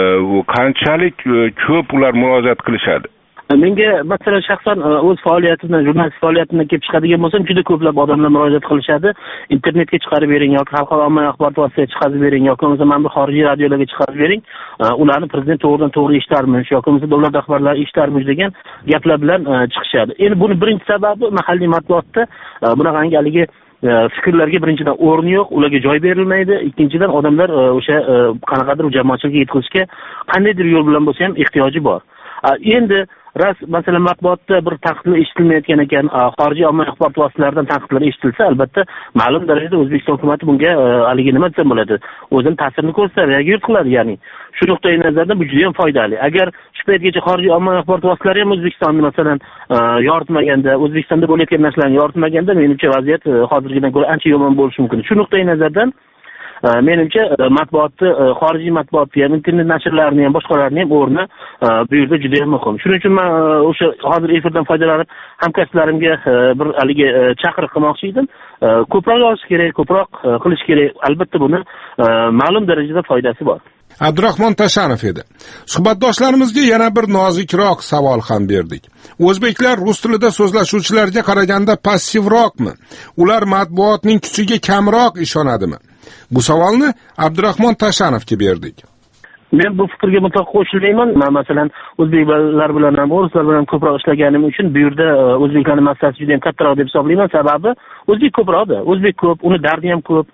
Qanchalik ko'p ular murojaat qilishadi? Menga masalan shaxsan o'z faoliyatimdan, jurnalist faoliyatimdan kelib chiqadigan bo'lsam, juda ko'plab odamlar murojaat qilishadi. Internetga chiqarib bering yoki xalqaro ommaviy axborot vositasiga chiqarib bering yoki bo'lmasa mana bu xorijiy radiolarga chiqarib bering. Ularni prezident to'g'ridan to'g'ri eshitarmish yoki bo'lmasa davlat rahbarlari eshitarmish degan gaplar bilan chiqishadi. Endi buni birinchi sababi mahalliy matbuotda bunaqangi haligi fikrlarga birinchidan o'rin yo'q, ularga joy berilmaydi. Ikkinchidan odamlar o'sha qanaqadir jamoatchilikka yetkazishga qandaydir yo'l bilan bo'lsa ham ehtiyoji bor. Endi ras masalan matbuotda bir tanqidlar eshitilmayotgan ekan, xorijiy ommaviy axborot vositalaridan tanqidlar eshitilsa, albatta ma'lum darajada O'zbekiston hukumati bunga haligi nima desam bo'ladi, o'zining ta'sirini ko'rsatadi, reagiya qiladi. Ya'ni shu nuqtai nazardan bu juda ham foydali. Agar shu paytgacha xorijiy ommaviy axborot vositalari ham O'zbekistonni masalan yoritmaganda, O'zbekistonda bo'layotgan narsalarni yoritmaganda, menimcha vaziyat hozirgidan ko'ra ancha yomon bo'lishi mumkin. Shu nuqtai nazardan menimcha matbuotni, xorijiy matbuotni ham, internet nashrlarini ham, boshqalarni ham o'rni bu yerda juda ham muhim. Shuning uchun men o'sha hozir efirdan foydalanib hamkasblarimga bir haligi chaqiriq qilmoqchi edim. Ko'proq yozish kerak, ko'proq qilish kerak. Albatta buni ma'lum darajada foydasi bor. Abdurahmon Tashanov edi. Suhbatdoshlarimizga yana bir nozikroq savol ham berdik. O'zbeklar rus tilida so'zlashuvchilarga qaraganda passivroqmi? Ular matbuotning kuchiga kamroq ishonadimi? Bu savolni Abdurahmon Tashanovga berdik. Men bu fikrga mutlaqo qo'shilmayman. Men masalan o'zbeklar bilan ham, ruslar bilan ko'proq ishlaganim uchun bu yerda o'zbeklarning masalasi juda ham kattaroq deb hisoblayman. Sababi o'zbek ko'proqda, o'zbek ko'p, uni dardi ham ko'p,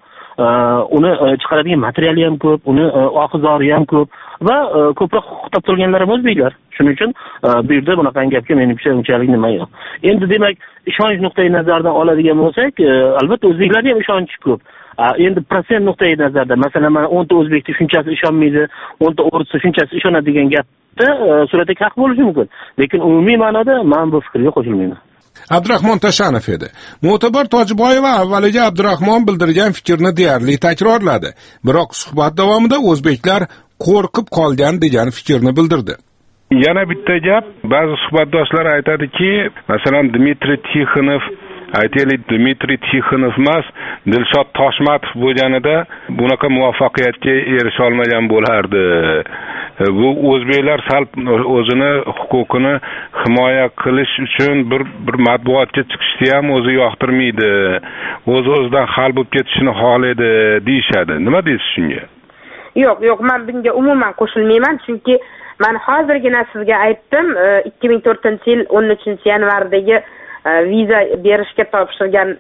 uni chiqaradigan materiali ham ko'p, uni oqizori ham ko'p va ko'proq huquq toptirganlar ham o'zbeklar. Shuning uchun bu yerda bunaqangi gapga menimcha unchalik nima yo'q. Endi demak, ishonch nuqtai nazaridan oladigan bo'lsak, albatta o'zbeklarga ham ishonch ko'p. Endi prosent nuqtai nazardan masalan mana o'nta o'zbekda shunchasi ishonmaydi, o'nta o'risda shunchasi ishonadi degan gapda suratga haq bo'lishi mumkin. Lekin umumiy ma'noda men bu fikrga qo'shilmayman. Abdurahmon Tashanov edi. Mo'tabar Tojiboyeva avvaliga Abdurahmon bildirgan fikrni deyarli takrorladi. Biroq suhbat davomida o'zbeklar qo'rqib qolgan degan fikrni bildirdi. Yana bitta gap, ba'zi suhbatdoshlar aytadiki, masalan Dmitriy Tixonov, aytaylik Dmitriy Tixonov emas, Dilshod Toshmatov bo'lganida bunaqa muvaffaqiyatga erisha olmagan bo'lardi. Bu o'zbeklar sal o'zini huquqini himoya qilish uchun bir bir matbuotga chiqishni ham o'zi yoqtirmaydi. O'z-o'zidan hal bo'lib ketishini xohlaydi deyshadi. Nima deysiz shunga? Yo'q, yo'q, men bunga umuman qo'shilmayman, chunki men hozirgina sizga aytdim, ikki ming to'rtinchi yil o'n uchinchi yanvardagi viza berishga topshirgan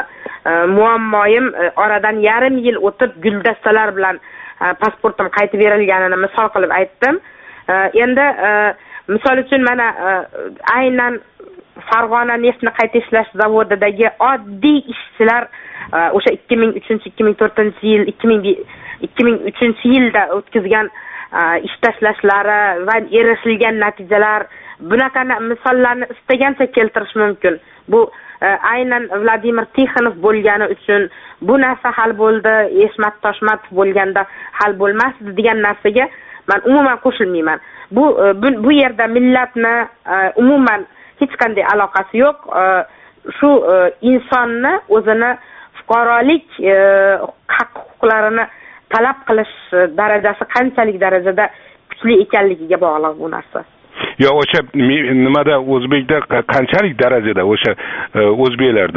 muammoyim oradan yarim yil o'tib guldastalar bilan pasportim qaytib berilganini misol qilib aytdim. Endi misol uchun mana aynan Farg'ona neftni qayta ishlash zavodidagi oddiy ishchilar o'sha ikki ming uchinchi ikki ming to'rtinchi yil ikki ming uchinchi yilda o'tkazgan ish tashlashlari va erishilgan natijalar, bunaqa misollarni istagancha keltirish mumkin. Bu aynan Vladimir Tixonov bo'lgani uchun bu narsa hal bo'ldi, Esmat Toshmatov bo'lganda hal bo'lmasdi degan narsaga men umuman qo'shilmayman. Bu bu yerda millatni umuman hech qanday aloqasi yo'q. Shu insonni o'zini fuqarolik haq-huquqlarini talab qilish darajasi qanchalik darajada kuchli ekanligiga bog'liq bu narsa. Yo, o'sha nimada o'zbekda qanchalik darajada o'sha o'zbeklarda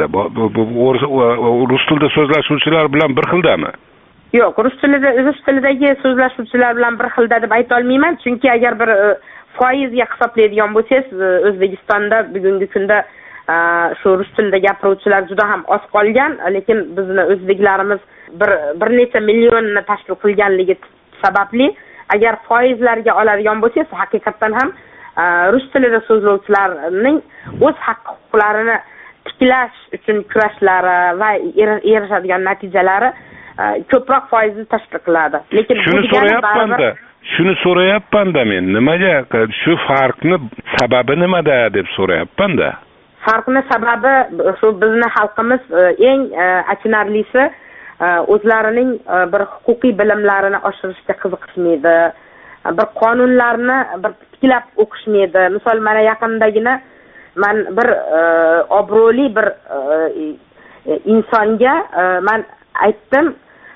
rus tilida so'zlashuvchilar bilan bir xildami? Yo'q, rus tilida rus tilidagi so'zlashuvchilar bilan bir xilda deb ayta olmayman, chunki agar bir foizga hisoblaydigan bo'lsangiz, O'zbekistonda bugungi kunda shu rus tilida gapiruvchilar juda ham oz qolgan, lekin bizni o'zbeklarimiz bir bir necha millionni tashkil qilganligi sababli agar foizlarga oladigan bo'lsangiz, haqiqatan ham rus tilida so'zlovchilarning o'z haq-huquqlarini tiklash uchun kurashlari va erishadigan natijalari ko'proq foizni tashkil qiladi. Lekin shuni so'rayapman-da, shuni so'rayapman-da men, nimaga shu farqni sababi nimada deb so'rayapman-da. Farqni sababi shu bizni xalqimiz eng achinarlisi o'zlarining bir huquqiy bilimlarini oshirishga qiziqishmaydi, bir qonunlarni bir tiklab o'qishmaydi. Misol, mana yaqindagina men bir obro'li bir insonga men aytdim,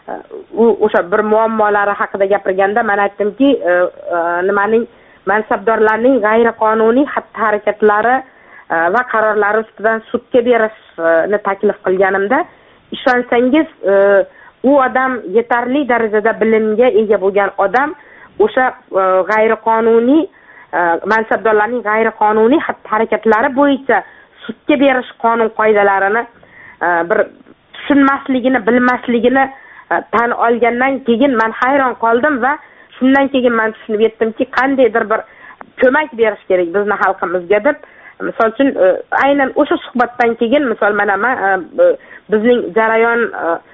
u o'sha bir muammolari haqida gapirganda men aytdimki, nimaning mansabdorlarning g'ayriqonuniy xatti-harakatlari va qarorlari ustidan sudga berishni taklif qilganimda, ishonsangiz, u odam yetarli darajada bilimga ega bo'lgan odam o'sha g'ayriqonuniy mansabdorlarning g'ayriqonuniy xatti-harakatlari bo'yicha sudga berish qonun qoidalarini bir tushunmasligini, bilmasligini tan olgandan keyin men hayron qoldim va shundan keyin men tushunib yetdimki, qandaydir bir ko'mak berish kerak bizni xalqimizga deb. Misol uchun aynan o'sha suhbatdan keyin misol mana bizning jarayon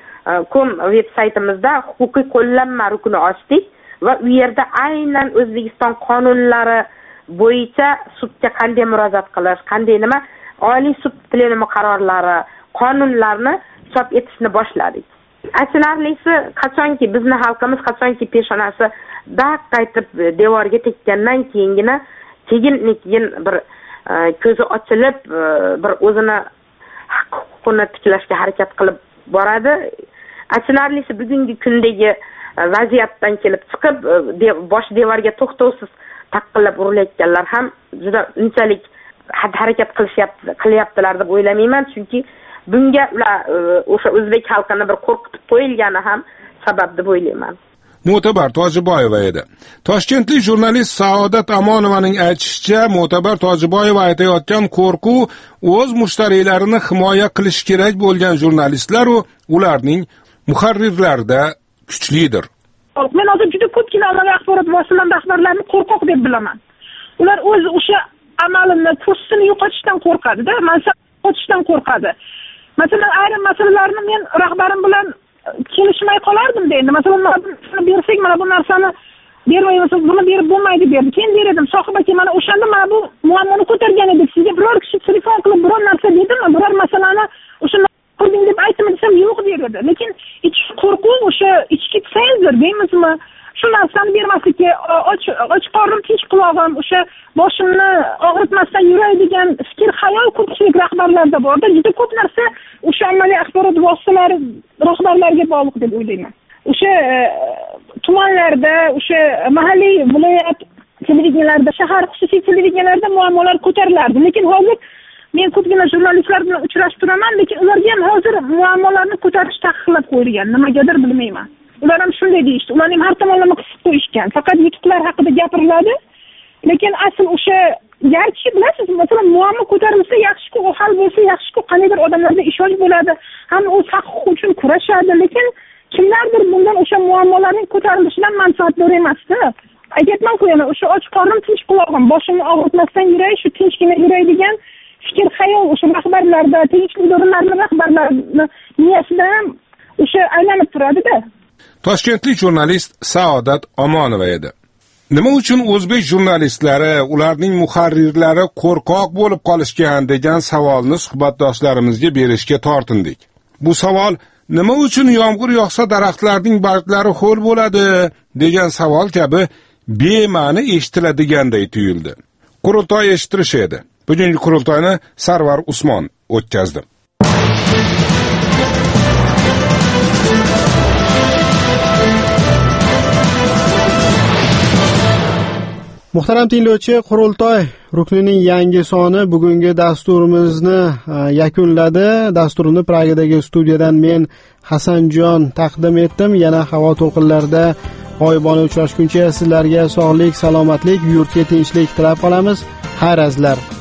kom veb-saytimizda huquqiy qo'llanma rukni ochdik va u yerda aynan O'zbekiston qonunlari bo'yicha sudga qanday murojaat qilish, qanday nima Oliy sud plenumi qarorlari, qonunlarni chop etishni boshladik. Achinarlisi, qachonki bizni xalqimiz qachonki peshonasi daq qaytib devorga tekkandan keyingina keyin keyin bir ko'zi ochilib bir o'zini huquqini tiklashga harakat qilib boradi. Achinarlisi, bugungi kundagi vaziyatdan kelib chiqib bosh devorga to'xtovsiz taqillab urilayotganlar ham juda unchalik harakat qilishyapti, qilyaptilar deb o'ylamayman, chunki bunga ular o'sha o'zbek xalqini bir qo'rqitib qo'yilgani ham sabab deb o'ylayman. Mo'tabar Tojiboyeva edi. Toshkentlik jurnalist Saodat Amonovaning aytishicha, Mo'tabar Tojiboyeva aytayotgan qo'rquv o'z mushtarilarini himoya qilish kerak bo'lgan jurnalistlar va ularning muharrirlarida kuchlidir. Men hozir juda ko'pgina ommaviy axborot vositalari rahbarlarini qo'rqoq deb bilaman. Ular o'z o'sha amalini, kursini yo'qotishdan qo'rqadi-da, mansab yo'qotishdan qo'rqadi. Masalan, ayrim masalalarni men rahbarim bilan kelishmay qolardim deydi. Masalan, mana bersak, mana bu narsani bermaymiz, buni berib bo'lmaydi derdi. Keyin derdim, sohib aka, mana o'shanda mana bu muammoni ko'targan edik. Sizga biror kishi telefon qilib biror narsa dedimi, biror masalani o'sha qilding deb aytdim desam, yo'q derdi. Lekin ichki qo'rquv o'sha ichki sezdir deymizmi? Shu narsani bermaslikka, och qornim, tinch qulog'im, o'sha boshimni og'ritmasdan yuray degan fikr, xayol qurishlik rahbarlarda borda. Juda ko'p narsa o'sha ommaviy axborot vositalari rahbarlariga bog'liq deb o'ylayman. O'sha tumanlarda, o'sha mahalliy viloyat televideniyalarida, shahar xususiy televideniyalarida muammolar ko'tarilardi. Lekin hozir men ko'pgina jurnalistlar bilan uchrashib turaman, lekin ularga ham hozir muammolarni ko'tarish taqiqlab qo'yilgan. Nimagadir bilmayman. Ular ham shunday deyishdi. Ularni ham har tomonlama qisib qo'yishgan. Faqat yutuqlar haqida gapiriladi. Lekin asl o'sha garchi bilasiz, masalan, muammo ko'tarilsa yaxshi-ku, u hal bo'lsa yaxshi-ku, qaniydir odamlarga ishonch bo'ladi. Hamma o'z haqqi uchun kurashadi, lekin kimlardir bundan o'sha muammolarning ko'tarilishidan manfaatdor emasdi. Aytman-ku, yana o'sha och qornim, tinch qulog'im, boshimni og'ritmasdan yuray, shu tinchgina yuray degan fikr, xayol o'sha rahbarlarda, tegishli idoralarning rahbarlarini miyasida ham o'sha aylanib turadi-da. Toshkentlik jurnalist Saodat Amonova edi. Nima uchun o'zbek jurnalistlari, ularning muharrirlari qo'rqoq bo'lib qolishgan degan savolni suhbatdoshlarimizga berishga tortindik. Bu savol nima uchun yomg'ir yog'sa daraxtlarning barglari ho'l bo'ladi degan savol kabi bema'ni eshitiladigandek tuyuldi. Qurultoy eshittirish edi. Bugungi qurultoyni Sarvar Usmon o'tkazdi. Muhtaram tinglovchi, Qurultoy ruknining yangi soni bugungi dasturimizni yakunladi. Dasturni Pragadagi studiyadan men Hasanjon taqdim etdim. Yana havo to'lqinlarida g'oyibona uchrashguncha sizlarga sog'lik, salomatlik, yurtga tinchlik tilab qolamiz. Xayr azlar.